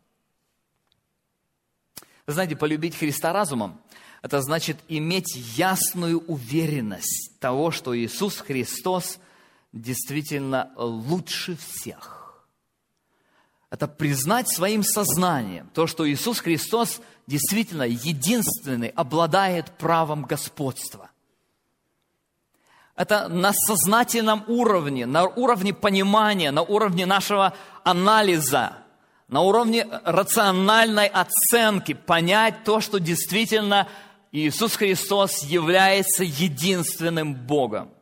Вы знаете, полюбить Христа разумом, это значит иметь ясную уверенность того, что Иисус Христос действительно лучше всех. Это признать своим сознанием то, что Иисус Христос действительно единственный, обладает правом господства. Это на сознательном уровне, на уровне понимания, на уровне нашего анализа, на уровне рациональной оценки понять то, что действительно Иисус Христос является единственным Богом.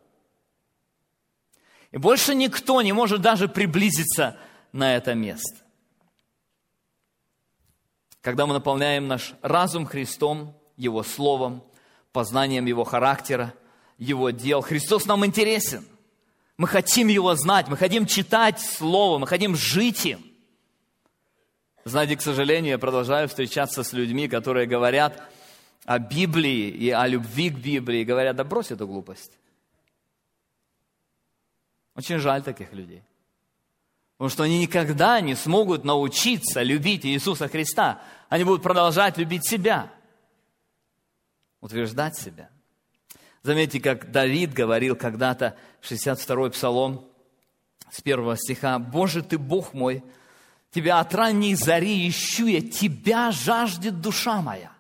И больше никто не может даже приблизиться на это место. Когда мы наполняем наш разум Христом, Его Словом, познанием Его характера, Его дел, Христос нам интересен. Мы хотим Его знать, мы хотим читать Слово, мы хотим жить им. Знаете, к сожалению, я продолжаю встречаться с людьми, которые говорят о Библии и о любви к Библии, говорят: да брось эту глупость. Очень жаль таких людей. Потому что они никогда не смогут научиться любить Иисуса Христа. Они будут продолжать любить себя, утверждать себя. Заметьте, как Давид говорил когда-то, 62-й Псалом, с 1 стиха: «Боже, Ты Бог мой, Тебя от ранней зари ищу я, Тебя жаждет душа моя».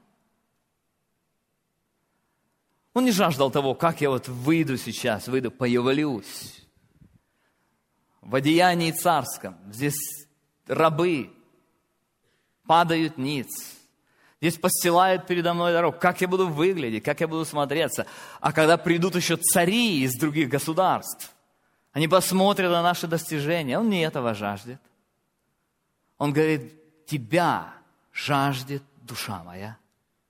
Он не жаждал того, как я вот выйду сейчас, появлюсь. В одеянии царском, здесь рабы падают ниц, здесь постилают передо мной дорогу, как я буду выглядеть, как я буду смотреться. А когда придут еще цари из других государств, они посмотрят на наши достижения, он не этого жаждет. Он говорит: Тебя жаждет душа моя.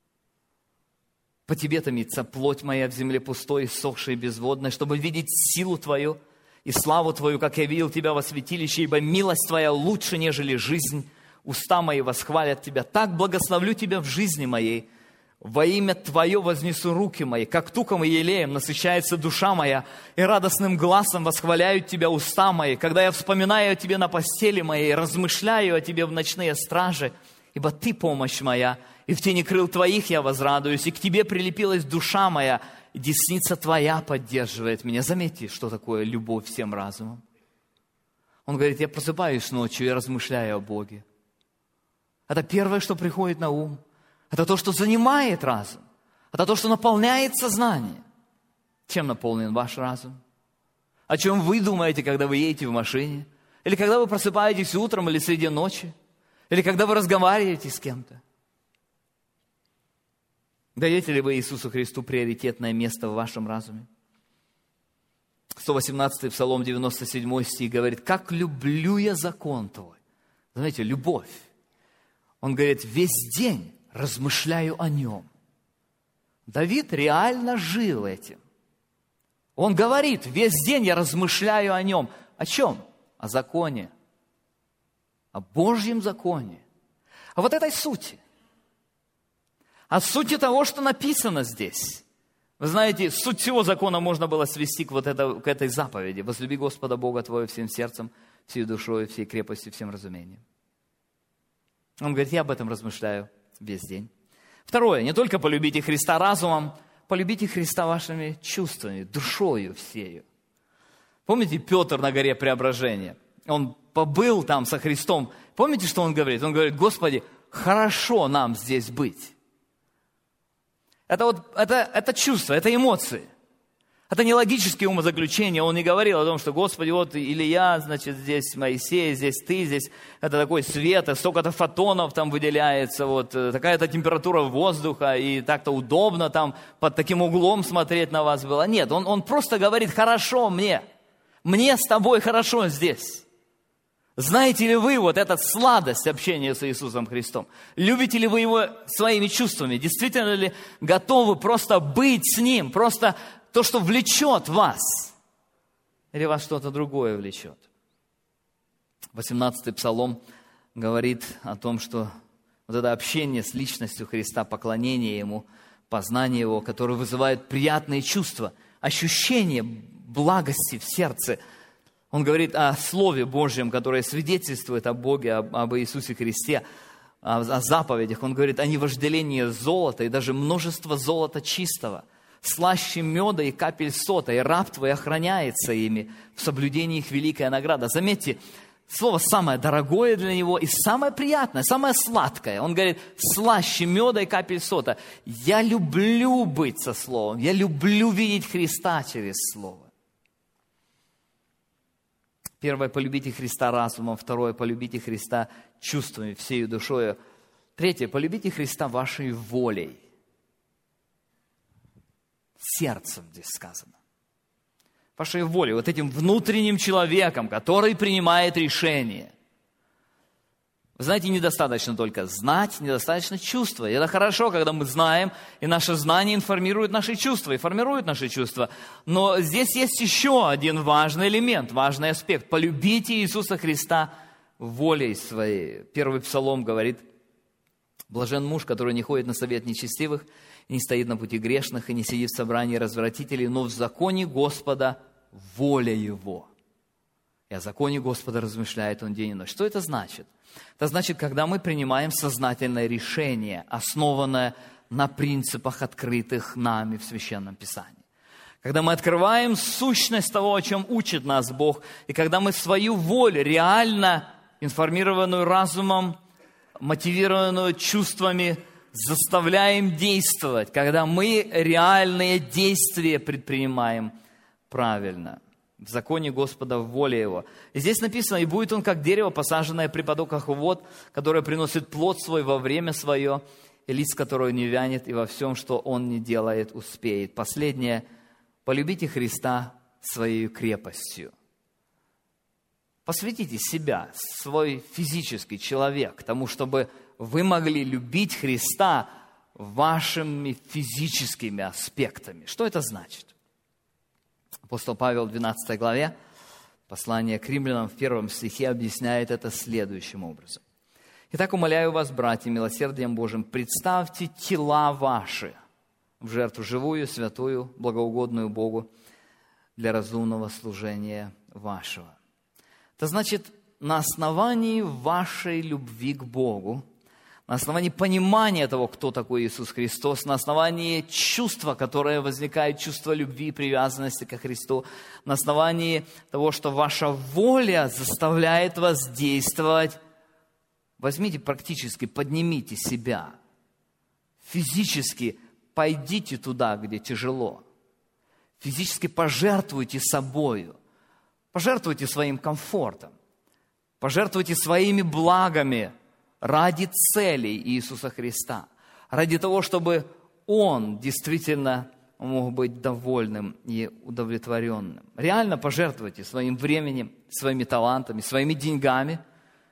По Тебе томится плоть моя в земле пустой, иссохшей и безводной, чтобы видеть силу Твою и славу Твою, как я видел Тебя во святилище, ибо милость Твоя лучше, нежели жизнь. Уста мои восхвалят Тебя. Так благословлю Тебя в жизни моей. Во имя Твое вознесу руки мои, как туком и елеем насыщается душа моя, и радостным гласом восхваляют Тебя уста мои, когда я вспоминаю о Тебе на постели моей, размышляю о Тебе в ночные стражи, ибо Ты помощь моя, и в тени крыл Твоих я возрадуюсь, и к Тебе прилепилась душа моя, и десница Твоя поддерживает меня. Заметьте, что такое любовь всем разумом. Он говорит: я просыпаюсь ночью и размышляю о Боге. Это первое, что приходит на ум. Это то, что занимает разум. Это то, что наполняет сознание. Чем наполнен ваш разум? О чем вы думаете, когда вы едете в машине? Или когда вы просыпаетесь утром или среди ночи? Или когда вы разговариваете с кем-то? Даете ли вы Иисусу Христу приоритетное место в вашем разуме? 118-й Псалом, 97 стих говорит: «Как люблю я закон Твой». Знаете, любовь. Он говорит: весь день размышляю о нем. Давид реально жил этим. Он говорит, весь день я размышляю о нем. О чем? О законе. О Божьем законе. О вот этой сути. О сути того, что написано здесь. Вы знаете, суть всего закона можно было свести к этой заповеди. Возлюби Господа Бога твоего всем сердцем, всей душой, всей крепостью, всем разумением. Он говорит, я об этом размышляю весь день. Второе, не только полюбите Христа разумом, полюбите Христа вашими чувствами, душою всею. Помните Петр на горе Преображения? Он побыл там со Христом. Помните, что он говорит? Он говорит, Господи, хорошо нам здесь быть. Это чувство, это эмоции. Это не логические умозаключения. Он не говорил о том, что, Господи, вот Илья, значит, здесь Моисей, здесь ты, здесь это такой свет, столько-то фотонов там выделяется, вот такая-то температура воздуха, и так-то удобно там под таким углом смотреть на вас было. Нет, он просто говорит, хорошо мне с тобой хорошо здесь. Знаете ли вы вот эту сладость общения с Иисусом Христом? Любите ли вы Его своими чувствами? Действительно ли готовы просто быть с Ним? Просто то, что влечет вас? Или вас что-то другое влечет? 18-й Псалом говорит о том, что вот это общение с личностью Христа, поклонение Ему, познание Его, которое вызывает приятные чувства, ощущение благости в сердце. Он говорит о Слове Божьем, которое свидетельствует о Боге, об Иисусе Христе, о заповедях. Он говорит о невожделении золота и даже множество золота чистого, слаще меда и капель сота, и раб твой охраняется ими, в соблюдении их великая награда. Заметьте, слово самое дорогое для него и самое приятное, самое сладкое. Он говорит, слаще меда и капель сота. Я люблю быть со Словом, я люблю видеть Христа через Слово. Первое, полюбите Христа разумом. Второе, полюбите Христа чувствами, всею душою. Третье, полюбите Христа вашей волей. Сердцем здесь сказано. Вашей волей, вот этим внутренним человеком, который принимает решение. Вы знаете, недостаточно только знать, недостаточно чувствовать. Это хорошо, когда мы знаем, и наше знание информирует наши чувства, и формирует наши чувства. Но здесь есть еще один важный элемент, важный аспект. Полюбите Иисуса Христа волей своей. Первый Псалом говорит, блажен муж, который не ходит на совет нечестивых, и не стоит на пути грешных, и не сидит в собрании развратителей, но в законе Господа воля его. И о законе Господа размышляет он день и ночь. Что это значит? Это значит, когда мы принимаем сознательное решение, основанное на принципах, открытых нами в Священном Писании. Когда мы открываем сущность того, о чем учит нас Бог, и когда мы свою волю, реально информированную разумом, мотивированную чувствами, заставляем действовать, когда мы реальные действия предпринимаем правильно. В законе Господа воля Его. И здесь написано, и будет он, как дерево, посаженное при потоках вод, которое приносит плод свой во время свое, и лист которого не вянет, и во всем, что он не делает, успеет. Последнее, полюбите Христа своей крепостью. Посвятите себя, свой физический человек, тому, чтобы вы могли любить Христа вашими физическими аспектами. Что это значит? Апостол Павел в 12 главе, послание к римлянам в 1 стихе объясняет это следующим образом. «Итак, умоляю вас, братья, милосердием Божьим, представьте тела ваши в жертву живую, святую, благоугодную Богу для разумного служения вашего». Это значит, на основании вашей любви к Богу, на основании понимания того, кто такой Иисус Христос, на основании чувства, которое возникает, чувство любви и привязанности ко Христу, на основании того, что ваша воля заставляет вас действовать, возьмите практически, поднимите себя, физически пойдите туда, где тяжело, физически пожертвуйте собою, пожертвуйте своим комфортом, пожертвуйте своими благами, ради целей Иисуса Христа, ради того, чтобы Он действительно мог быть довольным и удовлетворенным. Реально пожертвуйте своим временем, своими талантами, своими деньгами,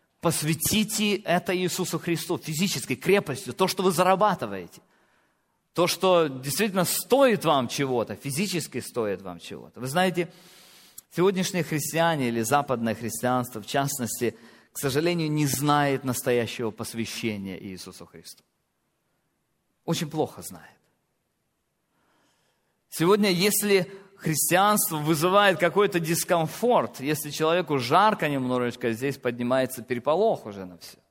посвятите это Иисусу Христу, физической крепостью, то, что вы зарабатываете, То, что действительно стоит вам чего-то, физически стоит вам чего-то. Вы знаете, сегодняшние христиане или западное христианство, в частности, к сожалению, не знает настоящего посвящения Иисусу Христу. Очень плохо знает. Сегодня, если христианство вызывает какой-то дискомфорт, если человеку жарко немножечко, здесь поднимается переполох уже на все.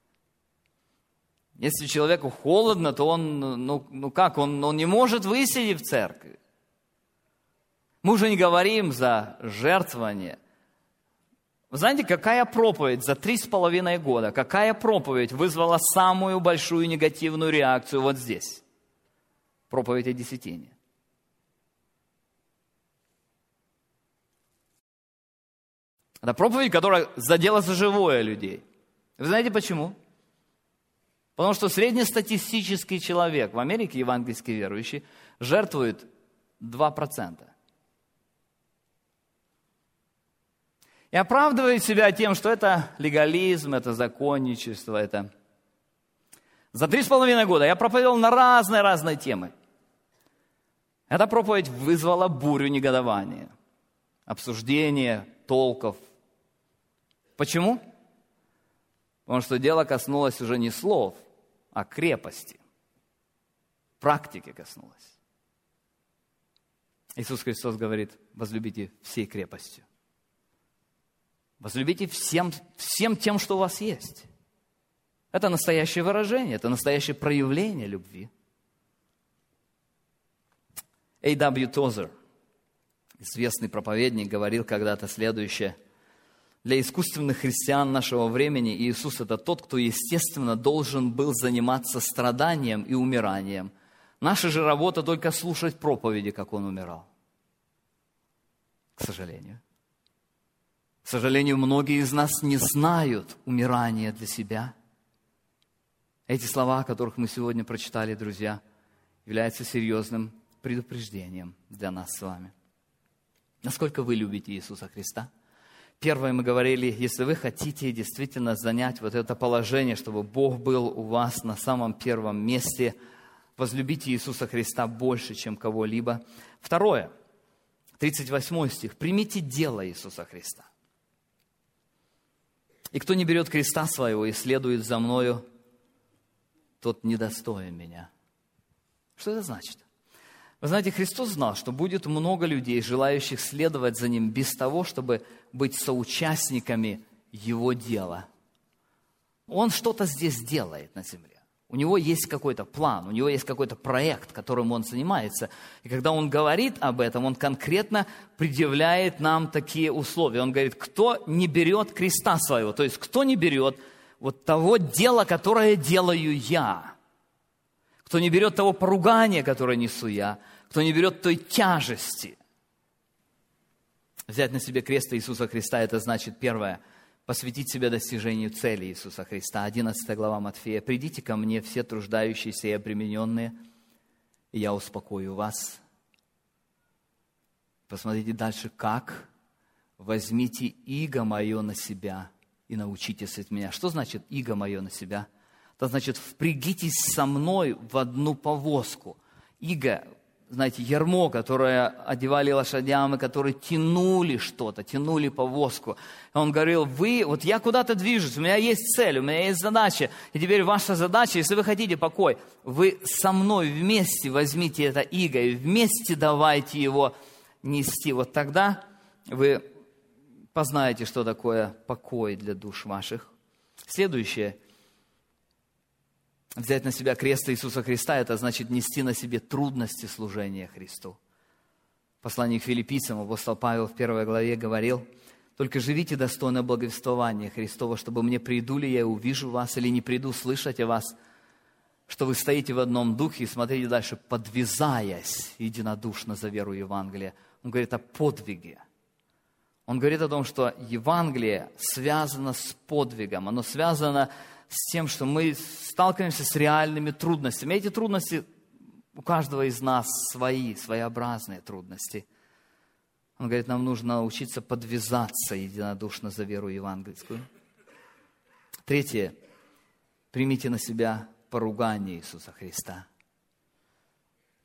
Если человеку холодно, то он не может высидеть в церкви. Мы уже не говорим за жертвование. Вы знаете, какая проповедь за 3,5 года, какая проповедь вызвала самую большую негативную реакцию вот здесь? Проповедь о десятине. Это проповедь, которая задела за живое людей. Вы знаете почему? Потому что среднестатистический человек в Америке, евангельски верующий, жертвует 2%. И оправдывает себя тем, что это легализм, это законничество, это... За 3,5 года я проповедовал на разные темы. Эта проповедь вызвала бурю негодования, обсуждения, толков. Почему? Потому что дело коснулось уже не слов, а крепости. Практики коснулось. Иисус Христос говорит: возлюбите всей крепостью. Возлюбите всем тем, что у вас есть. Это настоящее выражение, это настоящее проявление любви. А.В. Тозер, известный проповедник, говорил когда-то следующее: для искусственных христиан нашего времени Иисус – это тот, кто, естественно, должен был заниматься страданием и умиранием. Наша же работа только слушать проповеди, как Он умирал. К сожалению. К сожалению, многие из нас не знают умирания для себя. Эти слова, о которых мы сегодня прочитали, друзья, являются серьезным предупреждением для нас с вами. Насколько вы любите Иисуса Христа? Первое, мы говорили, если вы хотите действительно занять вот это положение, чтобы Бог был у вас на самом первом месте, возлюбите Иисуса Христа больше, чем кого-либо. Второе, 38 стих. Примите дело Иисуса Христа. И кто не берет креста своего и следует за мною, тот недостоин меня. Что это значит? Вы знаете, Христос знал, что будет много людей, желающих следовать за Ним без того, чтобы быть соучастниками Его дела. Он что-то здесь делает на земле. У Него есть какой-то план, у Него есть какой-то проект, которым Он занимается. И когда Он говорит об этом, Он конкретно предъявляет нам такие условия. Он говорит: кто не берет креста своего, то есть кто не берет вот того дела, которое делаю я, кто не берет того поругания, которое несу я, кто не берет той тяжести. Взять на себе крест Иисуса Христа – это значит, первое, посвятить себя достижению цели Иисуса Христа. 11 глава Матфея. «Придите ко мне, все труждающиеся и обремененные, и я успокою вас». Посмотрите дальше, как? «Возьмите иго мое на себя и научитесь от меня». Что значит иго мое на себя? Это значит, впрягитесь со мной в одну повозку. Иго, знаете, ярмо, которое одевали лошадям, и которые тянули что-то, тянули повозку. И он говорил: вот я куда-то движусь, у меня есть цель, у меня есть задача. И теперь ваша задача, если вы хотите покой, вы со мной вместе возьмите это иго и вместе давайте его нести. Вот тогда вы познаете, что такое покой для душ ваших. Следующее. Взять на себя крест Иисуса Христа – это значит нести на себе трудности служения Христу. В послании к Филиппийцам апостол Павел в 1 главе говорил: «Только живите достойно благовествования Христова, чтобы мне приду ли я и увижу вас, или не приду слышать о вас, что вы стоите в одном духе». И смотрите дальше: «подвязаясь единодушно за веру Евангелия». Он говорит о подвиге. Он говорит о том, что Евангелие связано с подвигом, оно связано с тем, что мы сталкиваемся с реальными трудностями. Эти трудности у каждого из нас своеобразные трудности. Он говорит, нам нужно научиться подвязаться единодушно за веру евангельскую. Третье. Примите на себя поругание Иисуса Христа.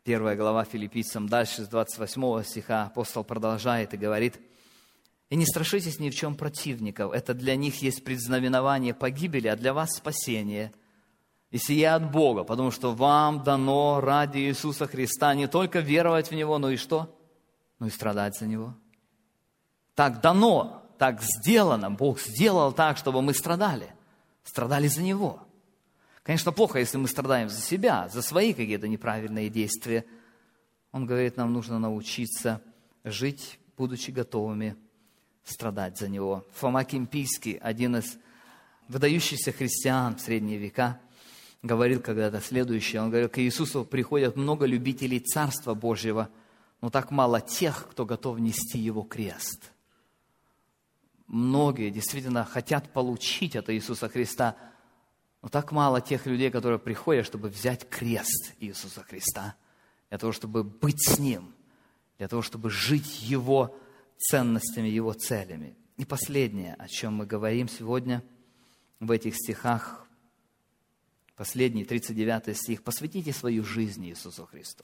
1 глава Филиппийцам, дальше с 28 стиха апостол продолжает и говорит: «И не страшитесь ни в чем противников, это для них есть предзнаменование погибели, а для вас спасение. И сие от Бога, потому что вам дано ради Иисуса Христа не только веровать в Него, но и что? Но и страдать за Него». Так дано, так сделано, Бог сделал так, чтобы мы страдали за Него. Конечно, плохо, если мы страдаем за себя, за свои какие-то неправильные действия. Он говорит, нам нужно научиться жить, будучи готовыми страдать за Него. Фома Кимпийский, один из выдающихся христиан в средние века, говорил когда-то следующее. Он говорил, к Иисусу приходят много любителей Царства Божьего, но так мало тех, кто готов нести Его крест. Многие действительно хотят получить от Иисуса Христа, но так мало тех людей, которые приходят, чтобы взять крест Иисуса Христа, для того, чтобы быть с Ним, для того, чтобы жить Его ценностями, Его целями. И последнее, о чем мы говорим сегодня в этих стихах, последний, 39 стих. «Посвятите свою жизнь Иисусу Христу.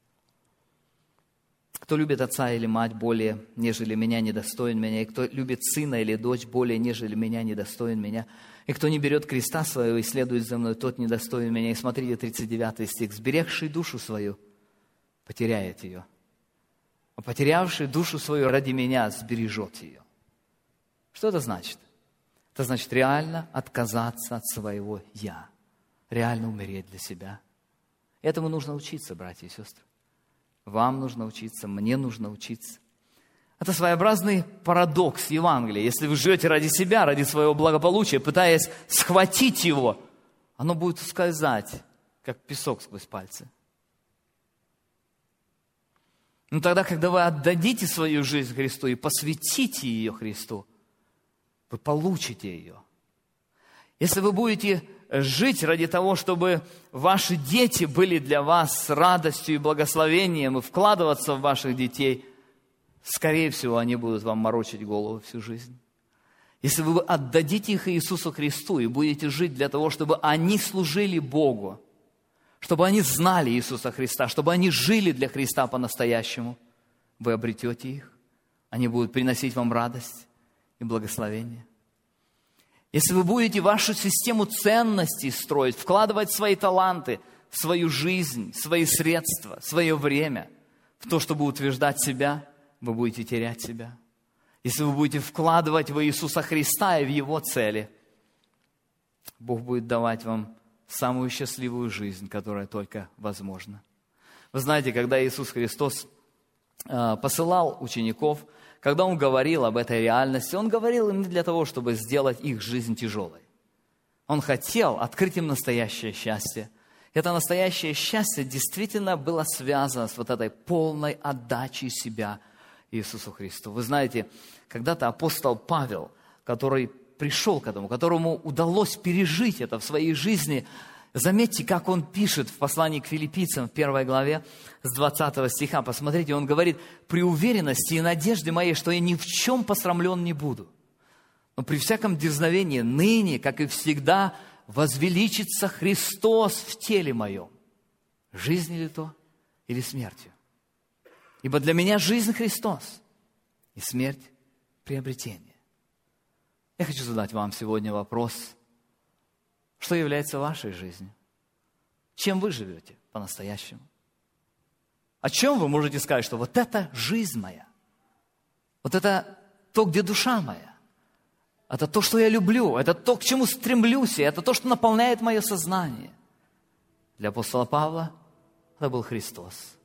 Кто любит отца или мать более, нежели меня, недостоин меня, и кто любит сына или дочь более, нежели меня, недостоин меня, и кто не берет креста своего и следует за мной, тот недостоин меня». И смотрите, 39 стих. «Сберегший душу свою потеряет ее, а потерявший душу свою ради меня сбережет ее». Что это значит? Это значит реально отказаться от своего «я», реально умереть для себя. Этому нужно учиться, братья и сестры. Вам нужно учиться, мне нужно учиться. Это своеобразный парадокс Евангелия. Если вы живете ради себя, ради своего благополучия, пытаясь схватить его, оно будет ускользать, как песок сквозь пальцы. Но тогда, когда вы отдадите свою жизнь Христу и посвятите ее Христу, вы получите ее. Если вы будете жить ради того, чтобы ваши дети были для вас радостью и благословением, и вкладываться в ваших детей, скорее всего, они будут вам морочить голову всю жизнь. Если вы отдадите их Иисусу Христу и будете жить для того, чтобы они служили Богу, чтобы они знали Иисуса Христа, чтобы они жили для Христа по-настоящему, вы обретете их. Они будут приносить вам радость и благословение. Если вы будете вашу систему ценностей строить, вкладывать свои таланты, свою жизнь, свои средства, свое время в то, чтобы утверждать себя, вы будете терять себя. Если вы будете вкладывать в Иисуса Христа и в Его цели, Бог будет давать вам самую счастливую жизнь, которая только возможна. Вы знаете, когда Иисус Христос посылал учеников, когда Он говорил об этой реальности, Он говорил им не для того, чтобы сделать их жизнь тяжелой. Он хотел открыть им настоящее счастье. Это настоящее счастье действительно было связано с вот этой полной отдачей себя Иисусу Христу. Вы знаете, когда-то апостол Павел, который пришел к этому, которому удалось пережить это в своей жизни, заметьте, как он пишет в послании к Филиппийцам в 1 главе с 20 стиха. Посмотрите, он говорит: «При уверенности и надежде моей, что я ни в чем посрамлен не буду, но при всяком дерзновении ныне, как и всегда, возвеличится Христос в теле моем, жизнь ли то, или смертью. Ибо для меня жизнь Христос, и смерть приобретение». Я хочу задать вам сегодня вопрос: что является вашей жизнью? Чем вы живете по-настоящему? О чем вы можете сказать, что вот это жизнь моя, вот это то, где душа моя, это то, что я люблю, это то, к чему стремлюсь, и это то, что наполняет мое сознание? Для апостола Павла это был Христос.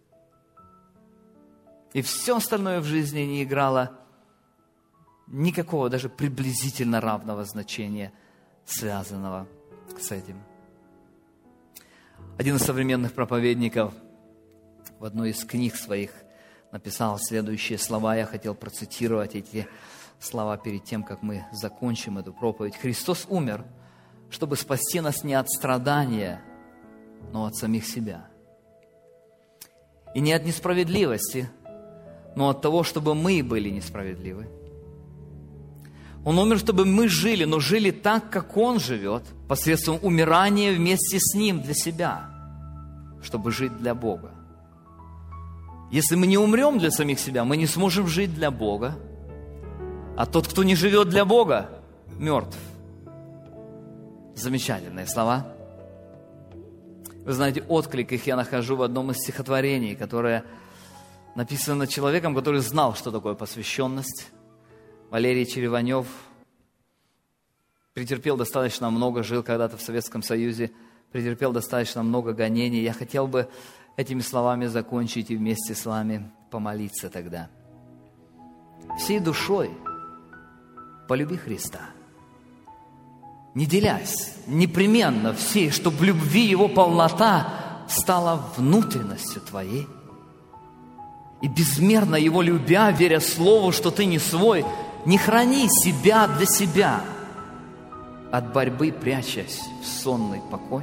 И все остальное в жизни не играло никакого, даже приблизительно равного значения, связанного с этим. Один из современных проповедников в одной из книг своих написал следующие слова. Я хотел процитировать эти слова перед тем, как мы закончим эту проповедь. «Христос умер, чтобы спасти нас не от страдания, но от самих себя. И не от несправедливости, но от того, чтобы мы были несправедливы. Он умер, чтобы мы жили, но жили так, как Он живет, посредством умирания вместе с Ним для себя, чтобы жить для Бога. Если мы не умрем для самих себя, мы не сможем жить для Бога. А тот, кто не живет для Бога, мертв. Замечательные слова. Вы знаете, отклик их я нахожу в одном из стихотворений, которое написано человеком, который знал, что такое посвященность. Валерий Череванев претерпел достаточно много, жил когда-то в Советском Союзе, претерпел достаточно много гонений. Я хотел бы этими словами закончить и вместе с вами помолиться тогда. Всей душой полюби Христа. Не делясь, непременно всей, чтобы в любви Его полнота стала внутренностью твоей. И безмерно Его любя, веря Слову, что ты не свой, не храни себя для себя, от борьбы прячась в сонный покой.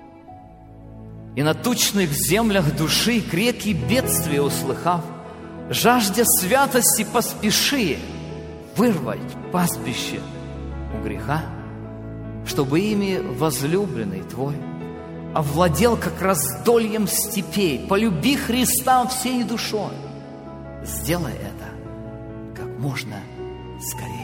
И на тучных землях души к реке бедствия услыхав, жаждя святости поспеши вырвать пастбище у греха, чтобы ими возлюбленный твой овладел как раздольем степей. Полюби Христа всей душой. Сделай это как можно скорее.